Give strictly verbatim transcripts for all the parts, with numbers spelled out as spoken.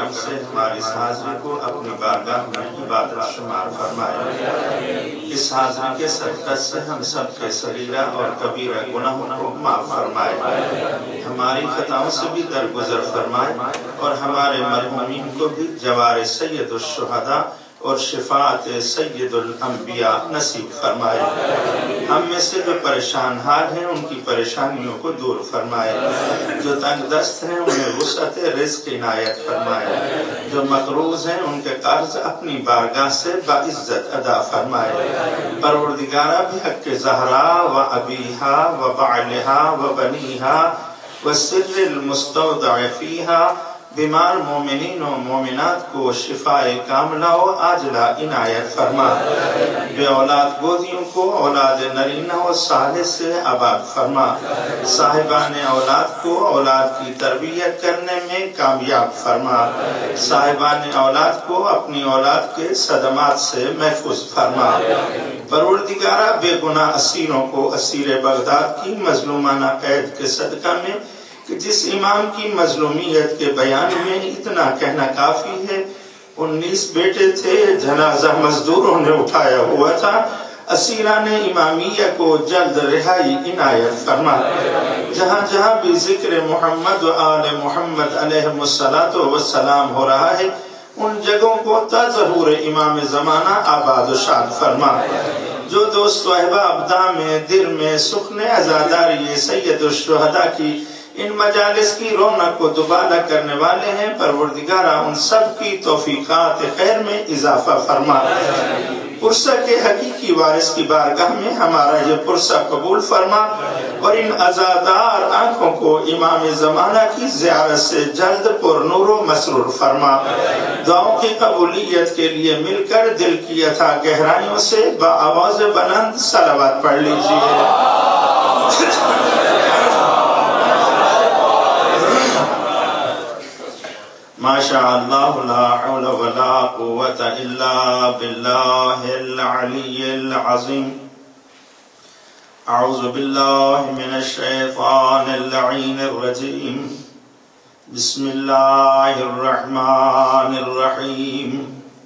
کرم سے ہماری اس حاضری کو اپنی بارگاہ میں عبادت شمار فرمائے۔ اس حاضری کے صدقہ سے ہم سب کے صغیرہ اور کبیرہ گناہوں کو معاف فرمائے، ہماری خطاؤں سے بھی درگزر فرمائے اور ہمارے مرحومین کو بھی جوار سید الشہداء اور شفاعت سید الانبیاء نصیب فرمائے۔ ہم میں سے جو پریشان حال ہیں ان کی پریشانیوں کو دور فرمائے، جو تنگ دست ہیں انہیں وسعت رزق عنایت فرمائے، جو مقروض ہیں ان کے قرض اپنی بارگاہ سے باعزت ادا فرمائے۔ پروردگارہ بحق زہرا و ابیہا و بعلہا و بنیہا و سر المستودع فیہا بیمار مومنین و مومنات کو شفاء کاملہ و عاجلہ عنایت فرما، بے اولاد گودیوں کو اولاد نرینہ و صالح سے آباد فرما، صاحبان اولاد کو اولاد کی تربیت کرنے میں کامیاب فرما، صاحبان اولاد کو اپنی اولاد کے صدمات سے محفوظ فرما۔ پروردگارہ بے گناہ اسیروں کو اسیر بغداد کی مظلومانہ قید کے صدقہ میں کہ جس امام کی مظلومیت کے بیان میں اتنا کہنا کافی ہے، انیس بیٹے تھے، جنازہ مزدوروں نے اٹھایا ہوا تھا، اسیران امامیہ کو جلد رہائی عنایت فرما۔ جہاں جہاں بھی ذکر محمد و آل محمد علیہ السلام ہو رہا ہے ان جگہوں کو تظہور امام زمانہ آباد و شاد فرما۔ جو دوست و احباب دام دل میں سخن عزاداری سید الشہداء کی ان مجالس کی رونق کو دوبالہ کرنے والے ہیں، پروردگارہ ان سب کی توفیقات خیر میں اضافہ فرما۔ پرسہ کے حقیقی وارث کی بارگاہ میں ہمارا یہ پرسہ قبول فرما اور ان عزادار آنکھوں کو امام زمانہ کی زیارت سے جلد پر نور و مسرور فرما۔ دعاؤں کی قبولیت کے لیے مل کر دل کی اتھا گہرائیوں سے بآواز بلند صلوات پڑھ لیجیے۔ ما شاء اللہ لا حول ولا قوة الا باللہ العلی العظیم۔ اعوذ باللہ من الشیطان اللعین الرجیم۔ بسم اللہ الرحمن الرحیم۔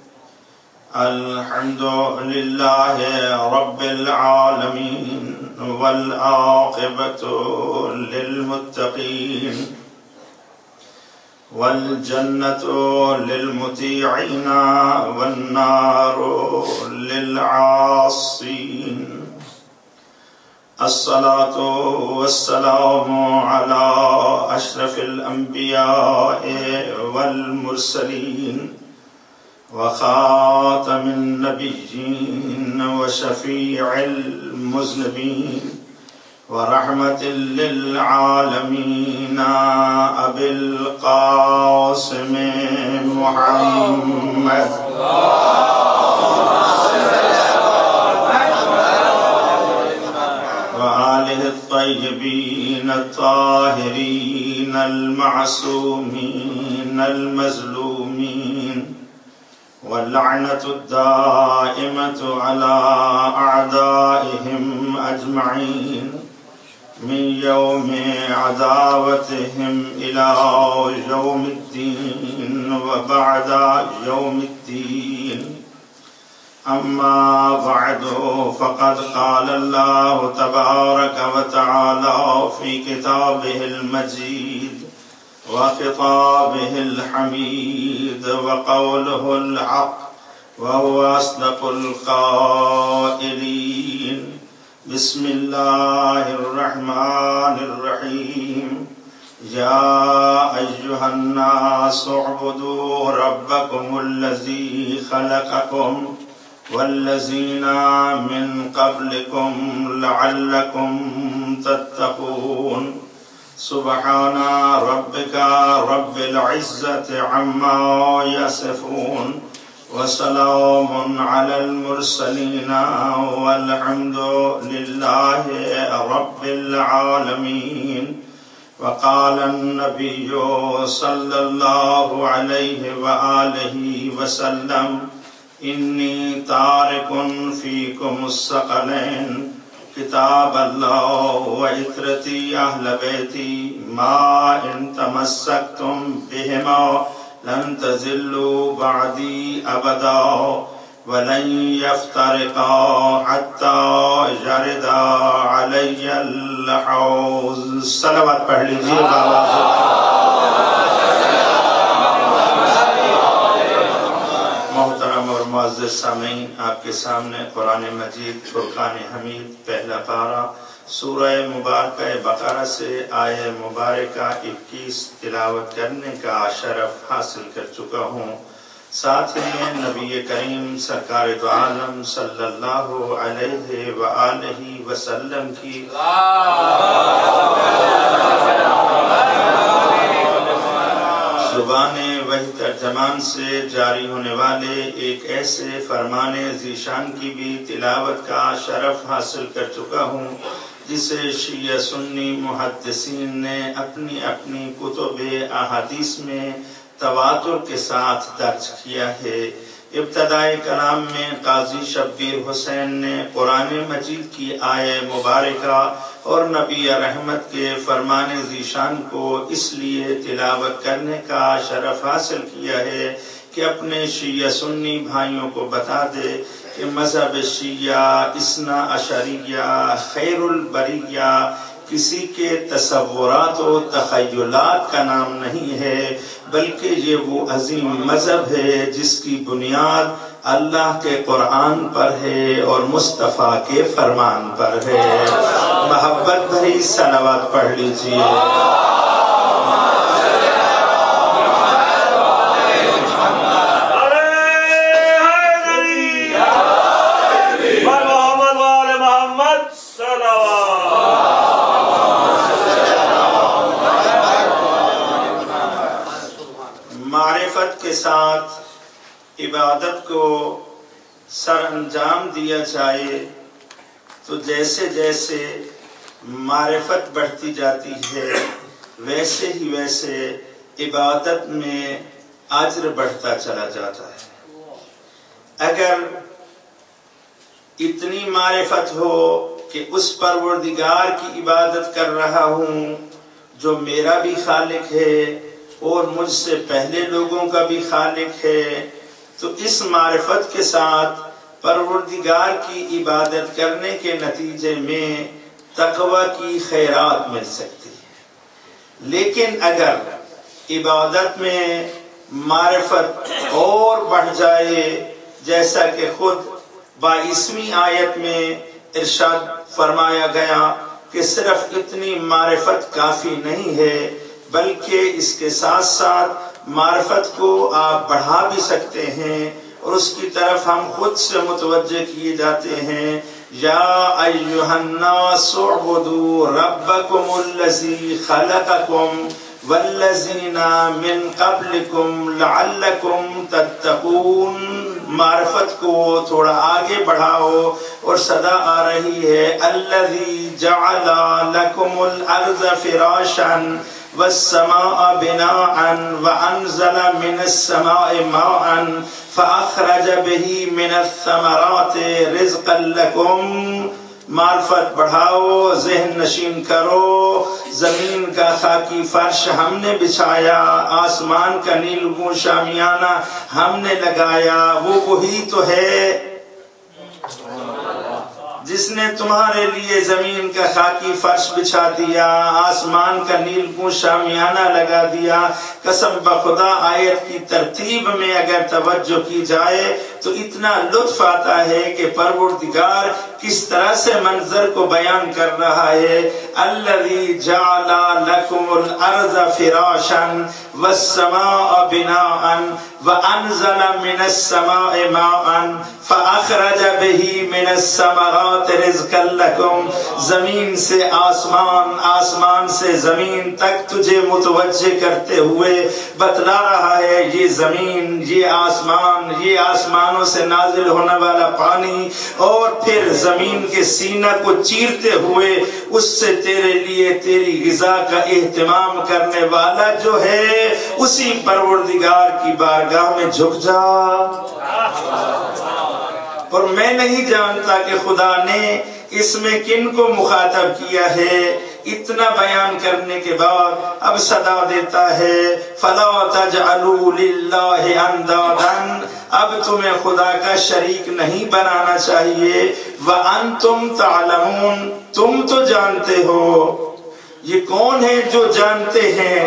الحمد للہ رب العالمین والعاقبۃ للمتقین والجنة للمطيعين والنار للعاصين۔ الصلاة والسلام على أشرف الأنبياء والمرسلين وخاتم النبيين وشفيع المذنبين ورحمة للعالمين أبي القاسم محمد وآله الطيبين الطاهرين المعصومين المظلومين واللعنة الدائمة على أعدائهم أجمعين من يوم عداوتهم إلى يوم الدين وبعد يوم الدين۔ أما بعد فقد قال الله تبارك وتعالى في كتابه المجيد وخطابه الحميد وقوله الحق وهو أصدق القائلين۔ بسم الله الرحمن الرحيم۔ يا أيها الناس اعبدوا ربكم الذي خلقكم والذين من قبلكم لعلكم تتقون۔ سبحان ربك رب العزة عما يصفون وسلام على المرسلين والحمد لله رب العالمين۔ وقال النبي صلى الله عليه وآله وسلم إني تارك فيكم الثقلين کتاب اللہ و عترتی اہل بیتی ما ان تمسکتم بہما لن تزلوا بعدی ابدا ولن يفترقا حتى يرد علی الحوض. صلوات پڑھ لیجیے بابا. محترم اور معزز سامعین، آپ کے سامنے قرآن مجید فرقان حمید پہلا پارہ سورہ مبارکہ بقرہ سے آیہ مبارکہ اکیس تلاوت کرنے کا شرف حاصل کر چکا ہوں. ساتھ میں نبی کریم سرکار دو عالم صلی اللہ علیہ وآلہ وسلم کی زبان وحی ترجمان سے جاری ہونے والے ایک ایسے فرمان ذیشان کی بھی تلاوت کا شرف حاصل کر چکا ہوں جسے شیعہ سنی محدثین نے اپنی اپنی کتب احادیث میں تواتر کے ساتھ درج کیا ہے. ابتدائی کلام میں قاضی شبیر حسین نے قرآن مجید کی آیہ مبارکہ اور نبی رحمت کے فرمان ذیشان کو اس لیے تلاوت کرنے کا شرف حاصل کیا ہے کہ اپنے شیعہ سنی بھائیوں کو بتا دے کہ مذہب شیعہ اثنا عشریہ خیر البریہ کسی کے تصورات و تخیلات کا نام نہیں ہے، بلکہ یہ وہ عظیم مذہب ہے جس کی بنیاد اللہ کے قرآن پر ہے اور مصطفیٰ کے فرمان پر ہے. محبت بھری صلوات پڑھ لیجیے. معرفت کے ساتھ عبادت کو سر انجام دیا جائے تو جیسے جیسے معرفت بڑھتی جاتی ہے ویسے ہی ویسے عبادت میں اجر بڑھتا چلا جاتا ہے. اگر اتنی معرفت ہو کہ اس پروردگار کی عبادت کر رہا ہوں جو میرا بھی خالق ہے اور مجھ سے پہلے لوگوں کا بھی خالق ہے، تو اس معرفت کے ساتھ پروردگار کی عبادت کرنے کے نتیجے میں تقوی کی خیرات مل سکتی ہے. لیکن اگر عبادت میں معرفت اور بڑھ جائے، جیسا کہ خود بائیسویں آیت میں ارشاد فرمایا گیا کہ صرف اتنی معرفت کافی نہیں ہے بلکہ اس کے ساتھ ساتھ معرفت کو آپ بڑھا بھی سکتے ہیں، اور اس کی طرف ہم خود سے متوجہ کیے جاتے ہیں. یا ایھا الناس اعبدوا ربکم الذی خلقکم والذین من قبلکم لعلکم تتقون. معرفت کو تھوڑا آگے بڑھاؤ اور صدا آ رہی ہے الذی جعل لکم الارض فراشا والسماء بناء وانزل من السماء ماء فاخرج به من الثمرات رزقا لكم. معرفت بڑھاؤ، ذہن نشین کرو. زمین کا خاکی فرش ہم نے بچھایا، آسمان کا نیلگون شامیانہ ہم نے لگایا. وہ وہی تو ہے جس نے تمہارے لیے زمین کا خاکی فرش بچھا دیا، آسمان کا نیلگون شامیانہ لگا دیا. قسم بخدا آیت کی ترتیب میں اگر توجہ کی جائے تو اتنا لطف آتا ہے کہ پروردگار کس طرح سے منظر کو بیان کر رہا ہے. الذی جعل لکم الارض فراشا والسماء بناء وانزل من السماء ماء فاخرج به من الثمرات رزقا لكم. زمین سے آسمان، آسمان سے زمین تک تجھے متوجہ کرتے ہوئے بتلا رہا ہے یہ زمین، یہ آسمان، یہ آسمانوں سے نازل ہونے والا پانی، اور پھر زمین کے سینہ کو چیرتے ہوئے اس سے تیرے لیے تیری غذا کا اہتمام کرنے والا جو ہے اسی پروردگار کی بارگاہ میں جھک جا. اور میں نہیں جانتا کہ خدا نے اس میں کن کو مخاطب کیا ہے. اتنا بیان کرنے کے بعد اب صدا دیتا ہے فَلَا تَجْعَلُوا لِلَّهِ أَنْدَادًا، اب تمہیں خدا کا شریک نہیں بنانا چاہیے، وَأَنْتُمْ تَعْلَمُونَ، تم تو جانتے ہو۔ یہ کون ہے جو جانتے ہیں؟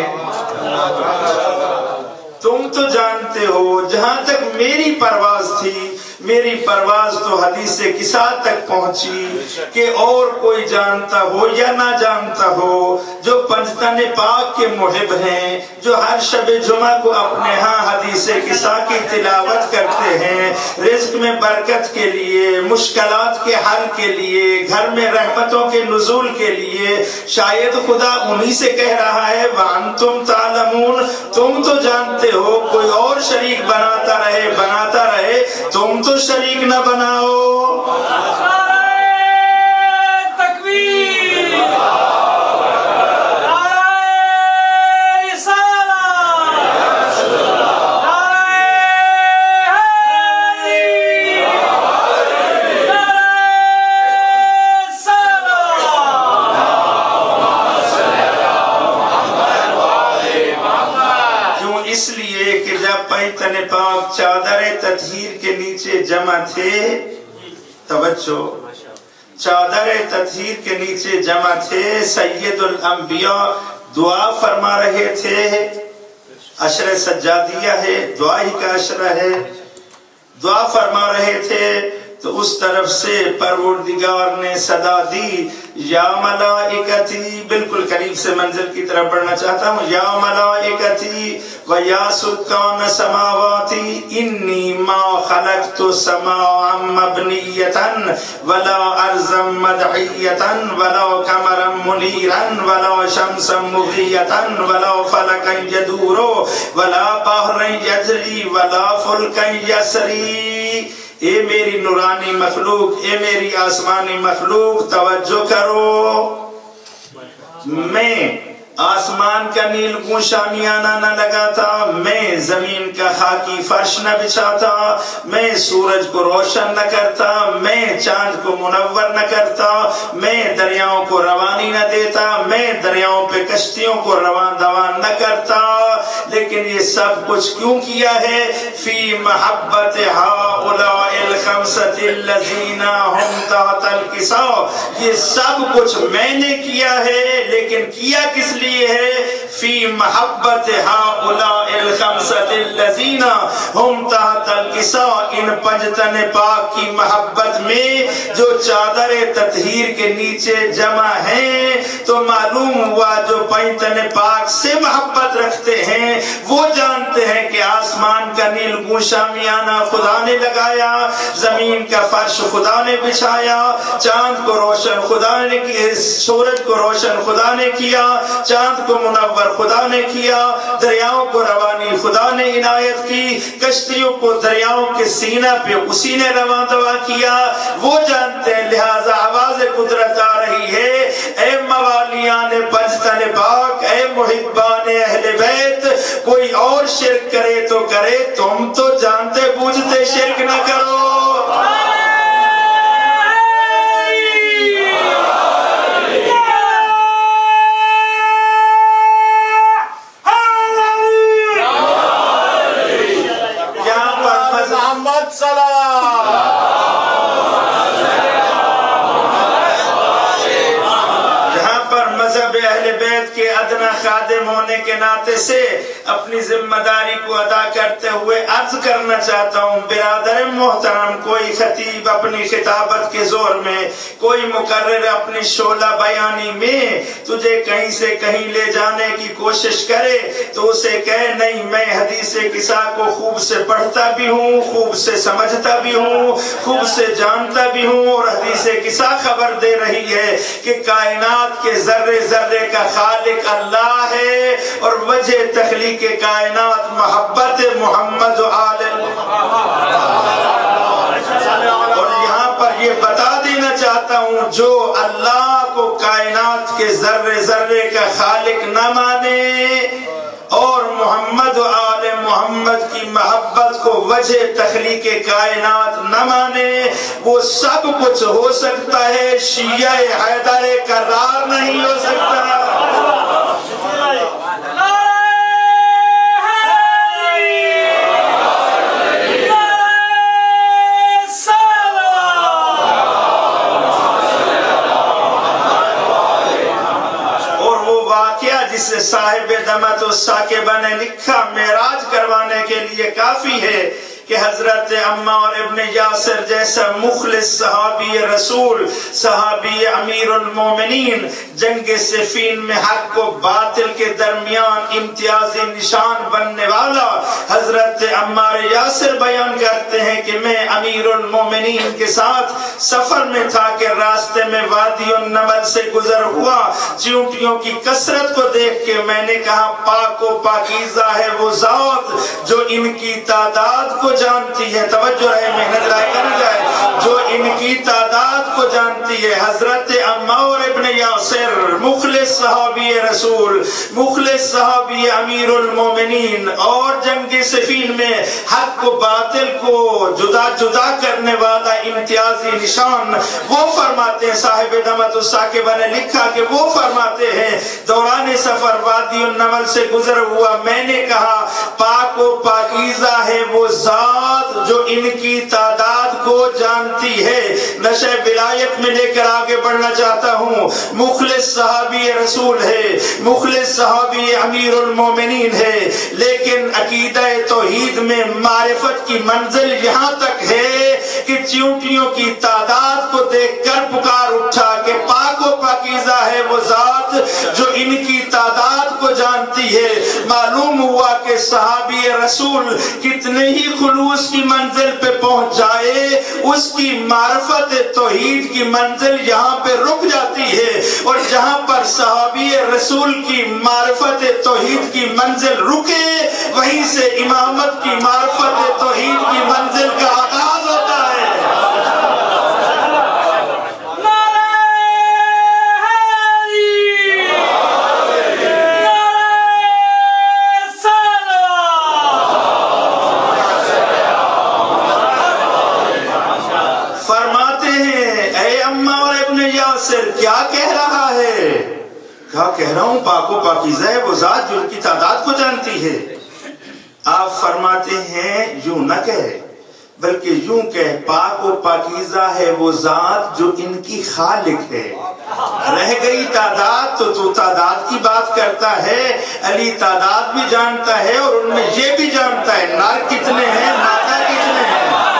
تم تو جانتے ہو۔ جہاں تک میری پرواز تھی، میری پرواز تو حدیث قصہ تک پہنچی کہ اور کوئی جانتا ہو یا نہ جانتا ہو، جو پنجتن پاک کے محب ہیں، جو ہر شب جمعہ کو اپنے ہاں حدیث قصہ کی تلاوت کرتے ہیں، رزق میں برکت کے لیے، مشکلات کے حل کے لیے، گھر میں رحمتوں کے نزول کے لیے، شاید خدا انہی سے کہہ رہا ہے وَأَنْتُمْ تَعْلَمُونَ، تم تو جانتے ہو، کوئی اور شریک بناتا رہے بناتا رہے، تم تو شریک نہ بناؤ۔ پیتن پاک چادر تطہیر کے نیچے جمع تھے، توجہ، چادر تطہیر کے نیچے جمع تھے، سید الانبیاء دعا فرما رہے تھے، عشر سجادیہ ہے، دعا ہی کا عشرہ ہے، دعا فرما رہے تھے تو اس طرف سے پروردگار نے صدا دی یا ملائکتی، بالکل قریب سے منزل کی طرف بڑھنا چاہتا ہوں، یا ملائکتی و یا سکان سماواتی انی ما خلقت سماعا مبنیتا ولا ارضا مدعیتا ولا قمرا منیرا ولا شمسا مغیتا ولا فلکا یدور ولا بحرا یجری ولا فلکا یسری۔ اے میری نورانی مخلوق، اے میری آسمانی مخلوق، توجہ کرو، میں آسمان کا نیلگون شامیانہ نہ لگاتا، میں زمین کا خاکی فرش نہ بچھاتا، میں سورج کو روشن نہ کرتا، میں چاند کو منور نہ کرتا، میں دریاؤں کو روانی نہ دیتا، میں دریاؤں پہ کشتیوں کو روان دوان نہ کرتا، لیکن یہ سب کچھ کیوں کیا ہے؟ فی محبت ہؤلاء الخمسۃ الذین ہم تحت الکساء، یہ سب کچھ میں نے کیا ہے، لیکن کیا کس لیے ہے؟ فی محبت ہؤلاء الخمسۃ الذین ہم تحت الکساء، ان پنجتن پاک کی محبت میں جو چادر تطہیر کے نیچے جمع ہیں، تو معلوم ہوا جو پنجتن پاک سے محبت رکھتے ہیں وہ جانتے ہیں کہ آسمان کا نیلگون شامیانہ خدا نے لگایا، زمین کا فرش خدا نے بچھایا، چاند کو روشن خدا نے کیا، سورج کو روشن خدا نے کیا، چاند کو منور خدا نے کیا، دریاؤں کو روانی خدا نے عنایت کی، کشتیوں کو دریاؤں کے سینہ پہ اسی نے رواں دوا کیا، وہ جانتے ہیں، لہذا آواز قدرت آ رہی ہے، اے موالیان پنجتن پاک، اے محبان اہل بیت، کوئی اور شرک کرے تو کرے، تم تو جانتے بوجھتے شرک نہ کرو۔ خادم ہونے کے ناطے سے اپنی ذمہ داری کو ادا کرتے ہوئے عرض کرنا چاہتا ہوں، برادر محترم، کوئی خطیب اپنی خطابت کے زور میں، کوئی مقرر اپنی شعلہ بیانی میں تجھے کہیں سے کہیں لے جانے کی کوشش کرے تو اسے کہے نہیں، میں حدیث قصہ کو خوب سے پڑھتا بھی ہوں، خوب سے سمجھتا بھی ہوں، خوب سے جانتا بھی ہوں، اور حدیث قصہ خبر دے رہی ہے کہ کائنات کے ذرے ذرے کا خالق اللہ ہے، اور وجہ تخلیق کائنات محبت محمد آل اور یہاں پر یہ بتا دینا چاہتا ہوں، جو اللہ کو کائنات کے ذرے ذرے کا خالق نہ مانے اور محمد آل محمد کی محبت کو وجہ تخلیق کائنات نہ مانے، وہ سب کچھ ہو سکتا ہے، شیعہ حیدر کرار نہیں ہو سکتا۔ جسے صاحب دمت الساکبہ نے لکھا، معراج کروانے کے لیے کافی ہے کہ حضرت عمار ابن یاسر جیسا مخلص صحابی رسول، صحابی امیر المومنین، جنگ صفین میں حق کو باطل کے درمیان امتیازی نشان بننے والا حضرت عمار یاسر بیان کرتے ہیں کہ میں امیر المومنین کے ساتھ سفر میں تھا کہ راستے میں وادی النمل سے گزر ہوا، چیونٹیوں کی کثرت کو دیکھ کے میں نے کہا پاک و پاکیزہ ہے وہ ذات جو ان کی تعداد کو جانتی ہے، توجہ ہے محنت لائے کرنا جائے، جو ان کی تعداد کو جانتی ہے۔ حضرت عمار ابن یاسر مخلص صحابی رسول، مخلص صحابی امیر المومنین، اور جنگ صفین میں حق و باطل کو جدا جدا کرنے والا امتیازی نشان وہ فرماتے ہیں، صاحب دمت الساکبہ نے لکھا کہ وہ فرماتے ہیں دوران سفر وادی النمل سے گزر ہوا، میں نے کہا پاک و پاکیزہ ہے وہ ذات جو ان کی تعداد کو جانتی ہے۔ نشہ ولایت میں لے کر آگے بڑھنا چاہتا ہوں، مخلص صحابی رسول ہے، مخلص صحابی امیر المومنین ہے، لیکن عقیدہ توحید میں معرفت کی منزل یہاں تک ہے کہ چیونٹیوں کی تعداد کو دیکھ کر پکار اٹھا کہ پاک و پاکیزہ ہے وہ ذات جو ان کی تعداد کو جانتی ہے۔ معلوم ہوا کہ صحابی رسول کتنے ہی خلوص کی منزل پہ پہنچ جائے، اس کی معرفت توحید کی منزل یہاں پہ رک جاتی ہے، اور جہاں پر صحابی رسول کی معرفت توحید کی منزل رکے، وہیں سے امامت کی معرفت توحید کی منزل کا آغاز ہوتا ہے۔ کیا کہہ رہا ہے؟ کیا کہہ رہا ہوں پاک و پاکیزہ ہے وہ ذات جو ان کی تعداد کو جانتی ہے۔ آپ فرماتے ہیں یوں نہ کہے، بلکہ یوں کہہ پاک و پاکیزہ ہے وہ ذات جو ان کی خالق ہے۔ رہ گئی تعداد تو تو تعداد کی بات کرتا ہے، علی تعداد بھی جانتا ہے اور ان میں یہ بھی جانتا ہے نر کتنے ہیں مادہ کتنے ہیں۔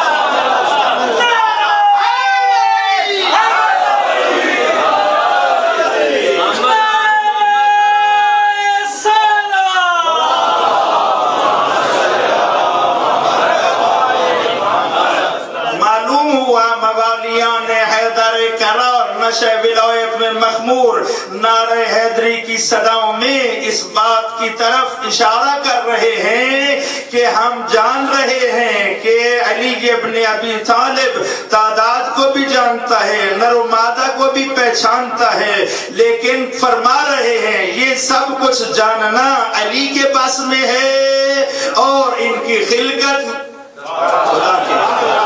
نشہ ولایت میں مخمور نعرہ حیدری کی صداؤں میں اس بات کی طرف اشارہ کر رہے ہیں کہ ہم جان رہے ہیں کہ علی ابن ابی طالب تعداد کو بھی جانتا ہے، نر و مادہ کو بھی پہچانتا ہے، لیکن فرما رہے ہیں یہ سب کچھ جاننا علی کے پاس میں ہے، اور ان کی خلقت خدا کی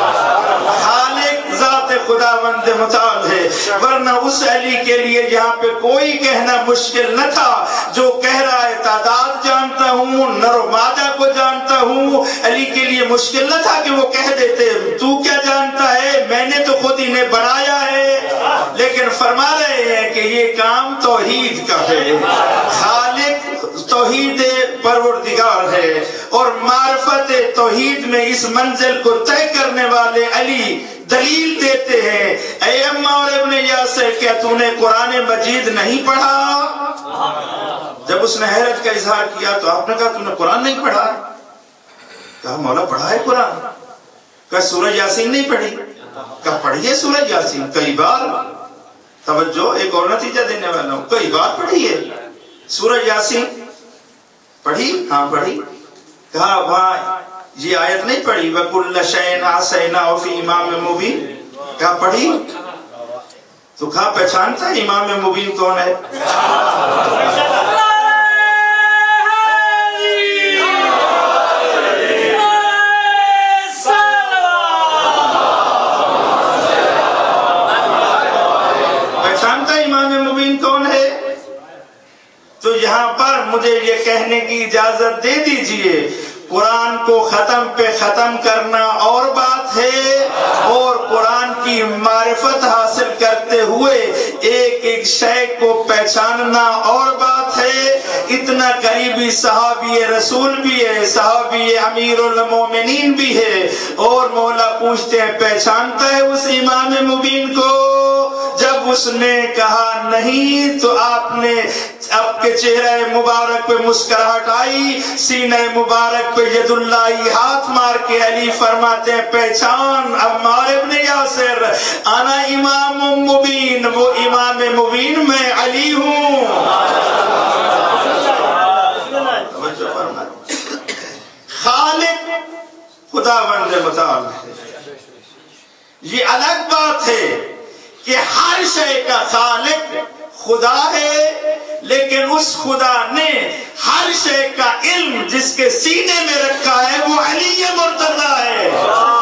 خداوند متعال ہے، ورنہ اس علی کے لیے یہاں پہ کوئی کہنا مشکل نہ تھا جو کہہ رہا ہے تعداد جانتا ہوں، نر و مادہ کو جانتا ہوں۔ علی کے لیے مشکل نہ تھا کہ وہ کہہ دیتے تو کیا جانتا ہے، میں نے تو خود انہیں بنایا ہے، لیکن فرما رہے ہیں کہ یہ کام توحید کا ہے، خالق توحید پروردگار ہے، اور معرفت توحید میں اس منزل کو طے کرنے والے علی دلیل دیتے ہیں۔ اے عمار ابن یاسر کیا تو نے قرآن مجید نہیں پڑھا؟ جب اس نے حیرت کا اظہار کیا تو آپ نے کہا تو نے قرآن نہیں پڑھا؟ کہا مولا پڑھا ہے قرآن۔ کہا سورہ یاسین نہیں پڑھی؟ کہا پڑھیے سورہ یاسین کئی بار۔ توجہ ایک اور نتیجہ دینے والا ہوں، کئی بار پڑھیے سورہ یاسین۔ پڑھی؟ ہاں پڑھی۔ کہا وہاں یہ آیت نہیں پڑھی وَكُلَّ شَيْءٍ أَحْصَيْنَاهُ فِي إِمَامٍ مُبِينٍ؟ کہا پڑھی؟ تو کہا پہچانتا ہے امام مبین کون ہے؟ مبین کون ہے؟ تو یہاں پر مجھے یہ کہنے کی اجازت دے دیجئے، قرآن کو ختم پہ ختم کرنا اور بات ہے، اور قرآن کی معرفت حاصل کرتے ہوئے ایک ایک شے کو پہچاننا اور بات ہے۔ اتنا قریبی صحابی رسول بھی ہے، صحابی امیر المومنین بھی ہے، اور مولا پوچھتے ہیں پہچانتا ہے اس امام مبین کو؟ جب اس نے کہا نہیں تو آپ نے آپ کے چہرہ مبارک پہ مسکراہٹ آئی، سینہ مبارک پہ ید اللہ ہاتھ مار کے علی فرماتے ہیں پہچان عمار ابن یاسر، انا امام مبین، وہ امام مبین میں علی ہوں۔ خالق خداوند متعال ہے، یہ الگ بات ہے کہ ہر شے کا خالق خدا ہے، لیکن اس خدا نے ہر شے کا علم جس کے سینے میں رکھا ہے وہ علی مرتضیٰ ہے۔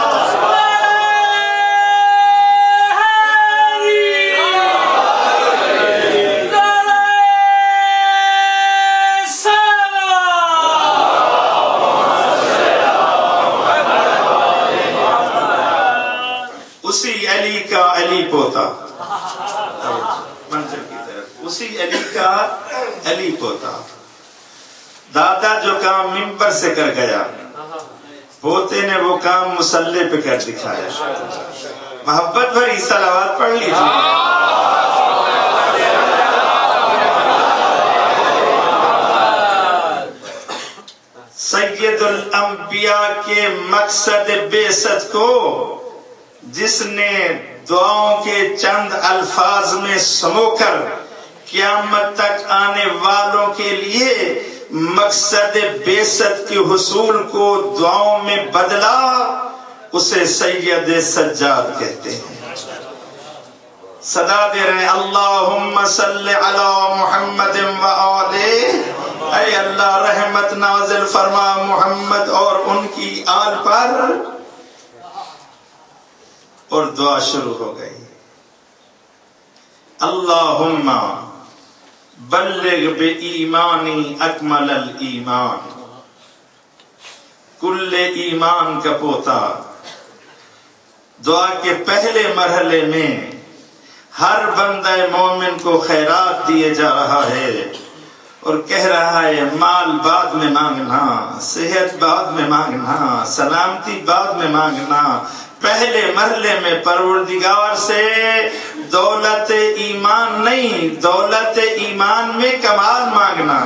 اسی علی کا علی پوتا، منظر کی طرف، اسی علی کا علی پوتا، دادا جو کام منبر سے کر گیا پوتے نے وہ کام مصلی پہ کر دکھایا۔ محبت بھری صلوات پڑھ لیجیے۔ سید الانبیاء کے مقصد بعثت کو جس نے دعاؤں کے چند الفاظ میں سمو کر قیامت تک آنے والوں کے لیے مقصد بعثت کے حصول کو دعاؤں میں بدلا، اسے سید سجاد کہتے ہیں۔ صدا دے رہے ہیں اللہم صلی علی محمد و آلہ، اے اللہ رحمت نازل فرما محمد اور ان کی آل پر، اور دعا شروع ہو گئی۔ اللہم بلغ بے ایمانی اکمل الایمان، کل ایمان کا پوتا۔ دعا کے پہلے مرحلے میں ہر بندہ مومن کو خیرات دیے جا رہا ہے اور کہہ رہا ہے مال بعد میں مانگنا، صحت بعد میں مانگنا، سلامتی بعد میں مانگنا، پہلے مرحلے میں پروردگار سے دولت ایمان نہیں، دولت ایمان میں کمال مانگنا۔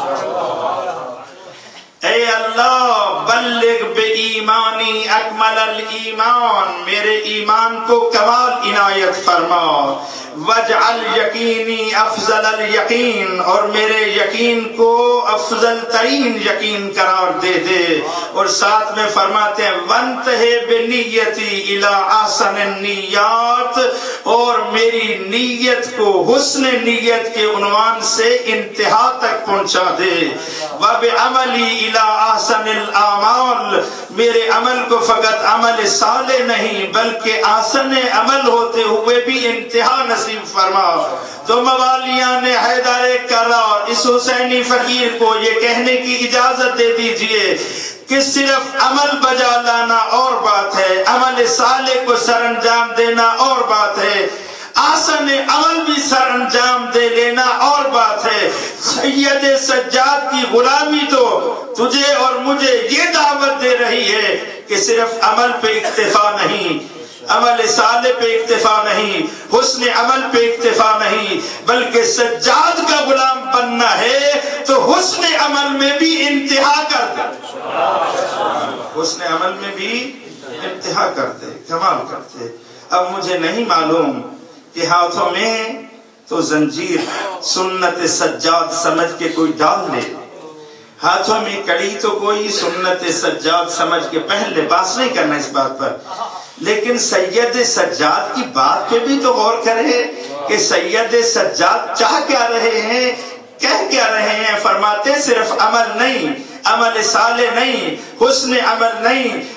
اے اللہ بلغ بے ایمانی اکمل الایمان، میرے ایمان کو کمال عنایت فرما، وجعل یقینی افضل الیقین، اور میرے یقین کو افضل ترین یقین قرار دے دے۔ اور ساتھ میں فرماتے ہیں وانتہی بنیتی الی احسن النیات، اور میری نیت کو حسن نیت کے عنوان سے انتہا تک پہنچا دے۔ وبعملی الی احسن الاعمال، میرے عمل کو فقط عمل صالح نہیں بلکہ احسن عمل ہوتے ہوئے بھی انتہا نصیب فرما۔ تو موالیان حیدر کرار اس حسینی فقیر کو یہ کہنے کی اجازت دے دیجئے کہ صرف عمل بجا لانا اور بات ہے، عمل صالح کو سر انجام دینا اور بات ہے، آسن عمل بھی سر انجام دے لینا اور بات ہے۔ سید سجاد کی غلامی تو تجھے اور مجھے یہ دعوت دے رہی ہے کہ صرف عمل پہ اکتفا نہیں، عمل صالح پہ اکتفا نہیں، حسن عمل پہ اکتفا نہیں، بلکہ سجاد کا غلام بننا ہے تو حسن عمل میں بھی انتہا کر دے، حسن عمل میں بھی انتہا کرتے، کمال کرتے۔ اب مجھے نہیں معلوم کہ ہاتھوں میں تو زنجیر سنت سجاد سمجھ کے کوئی ڈال لے، ہاتھوں میں کڑی تو کوئی سنت سجاد سمجھ کے پہن لے، باس نہیں کرنا اس بات پر، لیکن سید سجاد کی بات پہ بھی تو غور کرے کہ سید سجاد چاہ کیا رہے ہیں، کہہ کیا رہے ہیں۔ فرماتے صرف عمل نہیں، عمل صالح نہیں، حسن عمل نہیں،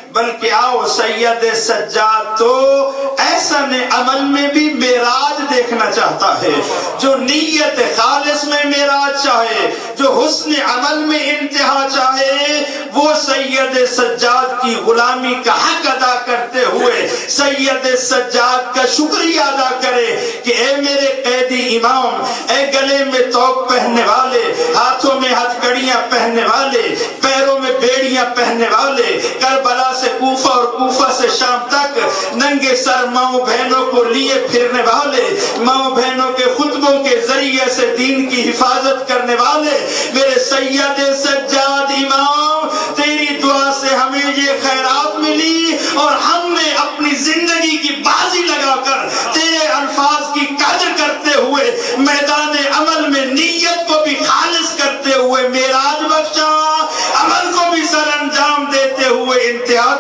بلکہ آؤ سید سجاد تو احسن عمل میں بھی معراج دیکھنا چاہتا ہے، جو نیت خالص میں معراج چاہے، جو حسن عمل میں انتہا چاہے، وہ سید سجاد کی غلامی کا حق ادا کرتے ہوئے سید سجاد کا شکریہ ادا کرے کہ اے میرے قیدی امام، اے گلے میں توق پہننے والے، ہاتھوں میں ہتھ کڑیاں پہننے والے، پیروں میں بیڑیاں پہننے والے، کربلا سے کوفہ اور کوفہ سے شام تک ننگے سر ماؤں بہنوں کو لیے پھرنے والے، ماؤں بہنوں کے خطبوں کے ذریعے سے دین کی حفاظت کرنے والے میرے سید سجاد امام، تیری دعا سے ہمیں یہ خیرات ملی اور ہم نے اپنی زندگی کی بازی لگا کر تیرے الفاظ کی قدر کرتے ہوئے میدان عمل میں نیت کو بھی خالص کرتے ہوئے معراج بخشا، عمل کو بھی سر انجام دیتے ہوئے انتہا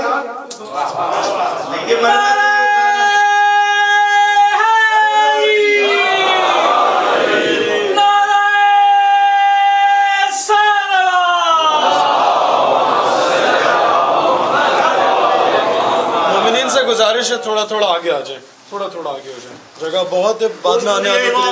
گزارش ہے تھوڑا تھوڑا آگے آ جائیں، تھوڑا تھوڑا آگے ہو جائیں، جگہ بہت ہے، بعد میں آنے آنے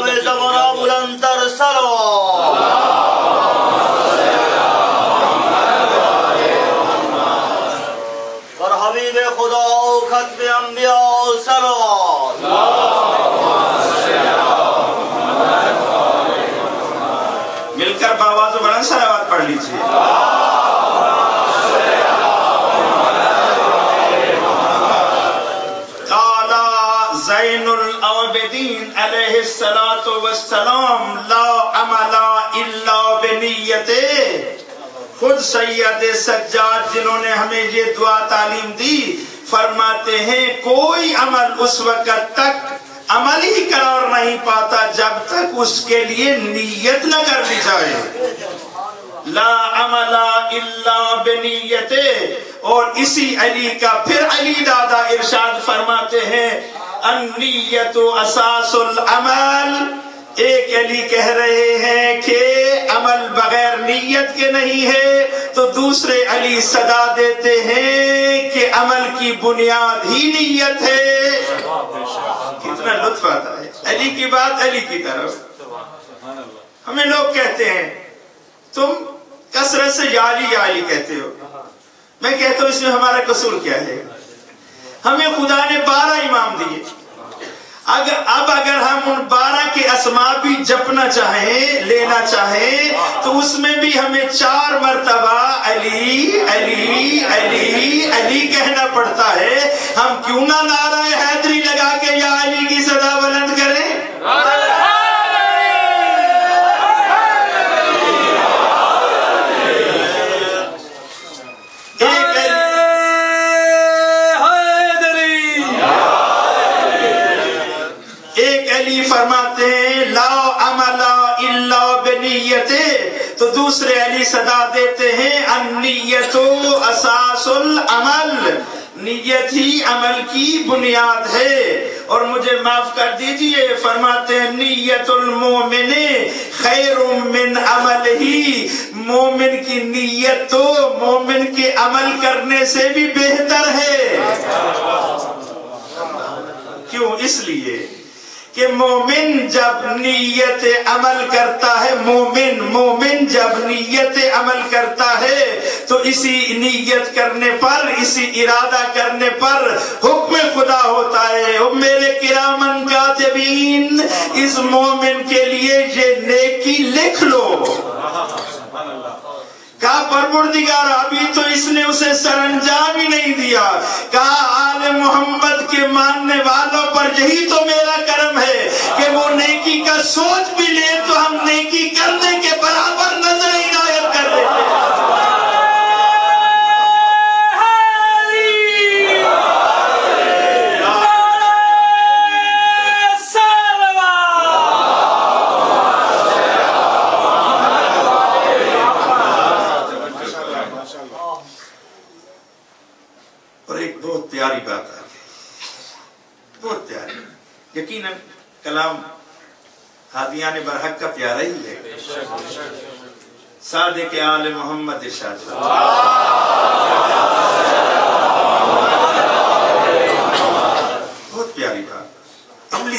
اور حبیب خدا ختم انبیاء صلوات مل کر باواز و بلند صلوات پڑھ لیجیے۔ زین العابدین علیہ السلام لا عمل الا بنیت، خود سید سجاد جنہوں نے ہمیں یہ دعا تعلیم دی فرماتے ہیں کوئی عمل اس وقت تک عمل ہی قرار نہیں پاتا جب تک اس کے لیے نیت نہ کر لی جائے۔ لا عمل الا بنیت، اور اسی علی کا پھر علی دادا ارشاد فرماتے ہیں النیت اساس العمل، ایک علی کہہ رہے ہیں کہ عمل بغیر نیت کے نہیں ہے، تو دوسرے علی صدا دیتے ہیں کہ عمل کی بنیاد ہی نیت ہے۔ کتنا لطف آتا ہے علی کی بات علی کی طرف۔ ہمیں لوگ کہتے ہیں تم کثرت سے یا علی یا علی کہتے ہو، میں کہتا ہوں اس میں ہمارا قصور کیا ہے؟ ہمیں خدا نے بارہ امام دیے، اگر اب اگر ہم ان بارہ کے اسماء بھی جپنا چاہیں، لینا چاہیں، تو اس میں بھی ہمیں چار مرتبہ علی علی علی علی کہنا پڑتا ہے۔ ہم کیوں نہ نعرہ حیدری لگا کے یا علی کی صدا بلند کریں؟ فرماتے ہیں لا عمل الا بنیت، تو دوسرے علی صدا دیتے ہیں النیت اساس العمل، نیت ہی عمل کی بنیاد ہے۔ اور مجھے معاف کر دیجئے، فرماتے ہیں نیت المومن خیر من عمل ہی، مومن کی نیت تو مومن کے عمل کرنے سے بھی بہتر ہے۔ کیوں؟ اس لیے کہ مومن جب نیت عمل کرتا ہے، مومن مومن جب نیت عمل کرتا ہے تو اسی نیت کرنے پر، اسی ارادہ کرنے پر حکم خدا ہوتا ہے۔ او میرے کرامن کاتبین، اس مومن کے لیے یہ نیکی لکھ لو۔ کہا پروردگار ابھی تو اس نے اسے سر انجام ہی نہیں دیا۔ کہا آل محمد کے ماننے والوں پر یہی تو میرا کرم ہے کہ وہ نیکی کا سوچ بھی لے تو ہم نیکی کرنے کے برابر نظر عنایت کر دیتے ہیں۔ پیاری بات ہے، بہت پیاری۔ یقیناً کلام ہادیان برحق کا پیارا ہی ہے۔ صادق آل محمد ارشاد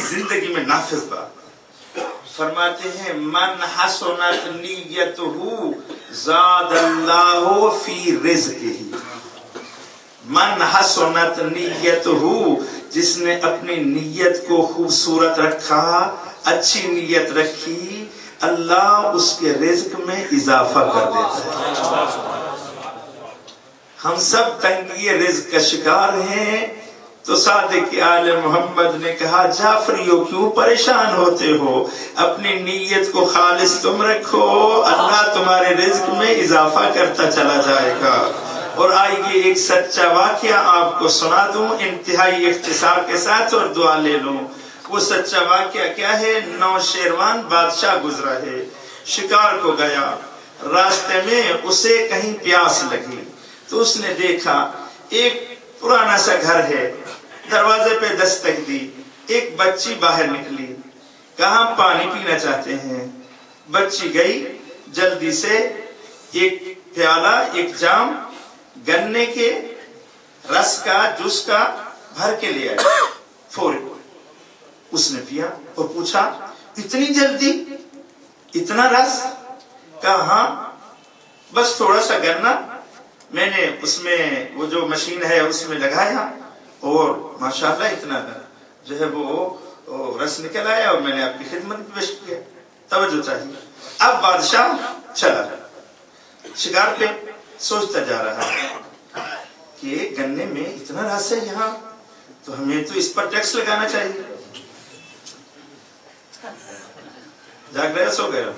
जिंदगी में नाफिज बात। फरमाते हैं मन हसनत नियतहु ज़ादल्लाहु फी रिज़्क़िही। मन हसनत नियतहु, जिसने अपनी नीयत को खूबसूरत रखा, अच्छी नीयत रखी, अल्लाह उसके रिज़्क़ में इजाफा कर देता है। हम सब तंगी रिज़्क़ का शिकार हैं। तो सादिक आले मोहम्मद ने कहा, जाफरियो क्यों परेशान होते हो, अपनी नीयत को खालिस तुम रखो, अल्लाह तुम्हारे रिज़्क़ में इजाफा करता चला जाएगा। और आइए एक सच्चा वाकया आपको सुना दूं इंतहाई इख्तिसार के साथ, और दुआ ले लूं। वो सच्चा वाकया क्या है? नौशेरवान बादशाह गुजरा है, शिकार को गया, रास्ते में उसे कहीं प्यास लगी, तो उसने देखा एक पुराना सा घर है, दरवाजे पे दस्तक दी, एक बच्ची बाहर निकली, कहा पानी पीना चाहते हैं। बच्ची गई, जल्दी से एक प्याला, एक जाम गन्ने के रस का, जूस का भर के ले आई। फौरी उसने पिया और पूछा, इतनी जल्दी, इतना रस? कहा हाँ, बस थोड़ा सा गन्ना मैंने उसमें वो जो मशीन है उसमें लगाया और माशाल्लाह इतना जो है वो, वो रस निकल आया और मैंने आपकी खिदमत में पेश किया। तवज्जो चाहिए। अब बादशाह चला शिकार पे, सोचता जा रहा है कि गन्ने में इतना रस है यहाँ, तो हमें तो इस पर टैक्स लगाना चाहिए। जाग रहे, सो गए?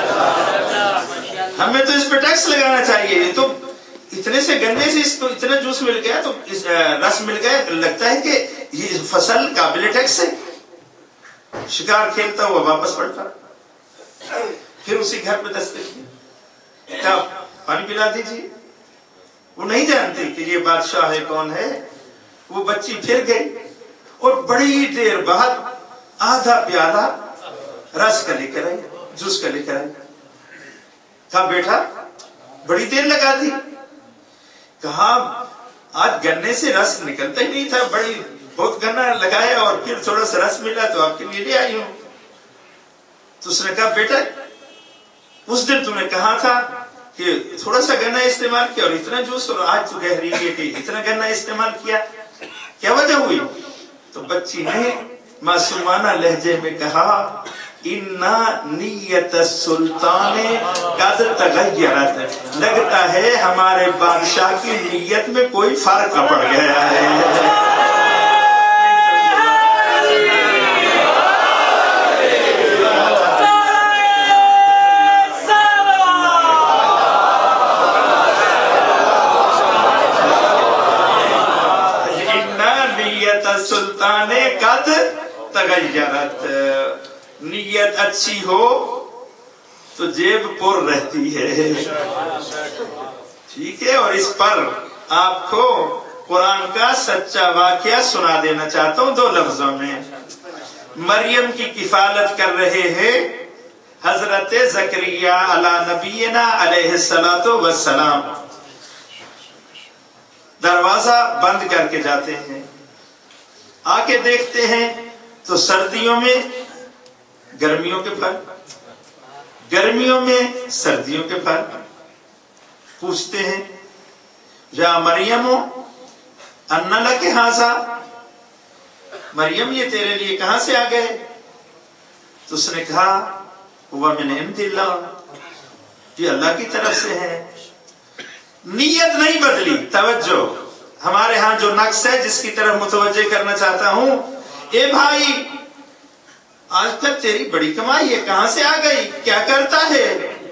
हमें तो इस पर टैक्स लगाना चाहिए। तो इतने से गन्ने से इसको इतना जूस मिल गया, तो इस रस मिल गया, तो लगता है कि ये फसल काबिल टैक्स है। शिकार खेलता हुआ वापस पड़ता, फिर उसी घर पे दस्तक दी, क्या पानी पिला दीजिए। वो नहीं जानती कि ये बादशाह है, कौन है। वो बच्ची फिर गई और बड़ी देर बाद आधा प्याला रस का लेकर आई, जूस का लेकर आई। कहा बेटा बड़ी देर लगा दी। कहा आज गन्ने से रस निकलता ही नहीं था, बड़ी बहुत गन्ना लगाया और फिर थोड़ा सा रस मिला तो आपके लिए ले आई हूं। तो उसने कहा बेटा उस दिन तूने कहा था कि थोड़ा सा गन्ना इस्तेमाल किया और इतना जूस, और आज तू कह रही है कि इतना गन्ना इस्तेमाल किया, क्या वजह हुई? तो बच्ची ने मासूमाना लहजे में कहा, इन्ना नियत सुल्ताने कद तगय्यरत, लगता है हमारे बादशाह की नियत में कोई फर्क पड़ गया है। सुल्ताने कद तगय्यरत, नियत अच्छी हो तो जेब पुर रहती है, ठीक है। और इस पर आपको कुरान का सच्चा वाकया सुना देना चाहता हूं दो लफ्जों में। मरियम की किफालत कर रहे हैं हजरत ज़करिया अला नबीना अलैहिस्सलातु वस्सलाम। दरवाजा बंद करके जाते हैं, आके देखते हैं तो सर्दियों में गर्मियों के फल, गर्मियों में सर्दियों के फल। पूछते हैं या मरियमो अन्ना लके हाज़ा, मरियम ये तेरे लिए कहां से आ गए? तो उसने कहा हुआ मिन इंदिल्लाह, ये अल्लाह की तरफ से है। नीयत नहीं बदली। तवज्जो, हमारे यहां जो नक्श है जिसकी तरफ मुतवज्जे करना चाहता हूं, ए भाई आज तक तेरी बड़ी कमाई है, कहां से आ गई, क्या करता है?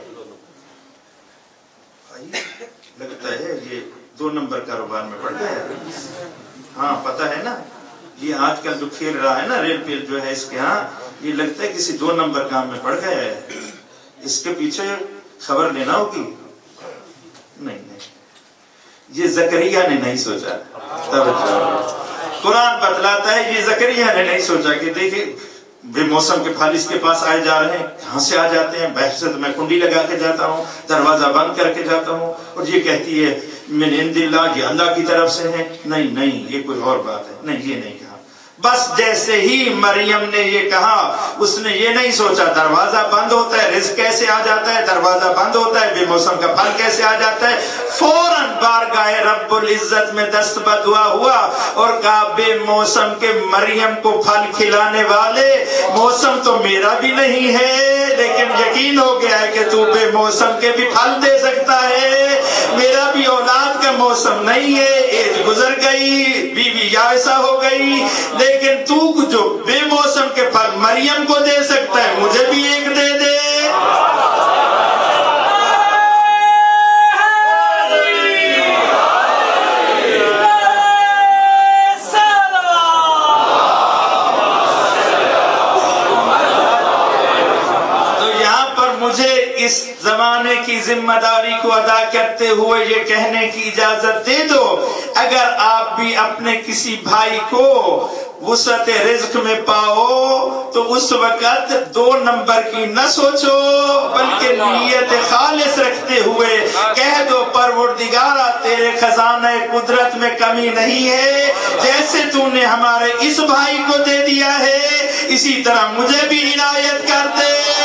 लगता है ये दो नंबर कारोबार में पड़ गया है। हाँ पता है ना, ये आजकल जो खेल रहा है ना रेल पेल जो है इसके यहाँ, ये लगता है किसी दो नंबर काम में पड़ गया है। इसके पीछे खबर लेना होगी। नहीं नहीं, ये ज़करिया ने नहीं सोचा। तब कुरान बतलाता है ये ज़करिया ने नहीं सोचा कि देखिए बेमौसम के फल इसके पास आए जा रहे हैं, कहां से आ जाते हैं। बहर से तो मैं कुंडी लगा के जाता हूँ, दरवाजा बंद करके जाता हूँ, और ये कहती है मिन इंदिल्लाह, ये अल्लाह की तरफ से है। नहीं नहीं, ये कोई और बात है। नहीं ये नहीं कहा। بس جیسے ہی مریم نے یہ کہا اس نے یہ نہیں سوچا دروازہ بند ہوتا ہے رزق کیسے آ جاتا ہے، دروازہ بند ہوتا ہے بے موسم کا پھل کیسے آ جاتا ہے، فوراً بارگاہ رب العزت میں دست بدعا ہوا اور کہا بے موسم کے مریم کو پھل کھلانے والے، موسم تو میرا بھی نہیں ہے لیکن یقین ہو گیا ہے کہ تو بے موسم کے بھی پھل دے سکتا ہے، میرا بھی اولاد کا موسم نہیں ہے، ایج گزر گئی، بیوی یائسہ ہو گئی، لیکن تو جو بے موسم کے پھل مریم کو دے سکتا ہے مجھے بھی ایک دے دے۔ اس زمانے کی ذمہ داری کو ادا کرتے ہوئے یہ کہنے کی اجازت دے دو، اگر آپ بھی اپنے کسی بھائی کو وسعت رزق میں پاؤ تو اس وقت دو نمبر کی نہ سوچو بلکہ نیت خالص رکھتے ہوئے کہہ دو پروردگارا تیرے خزانہ قدرت میں کمی نہیں ہے، جیسے تو نے ہمارے اس بھائی کو دے دیا ہے اسی طرح مجھے بھی عنایت کر دے۔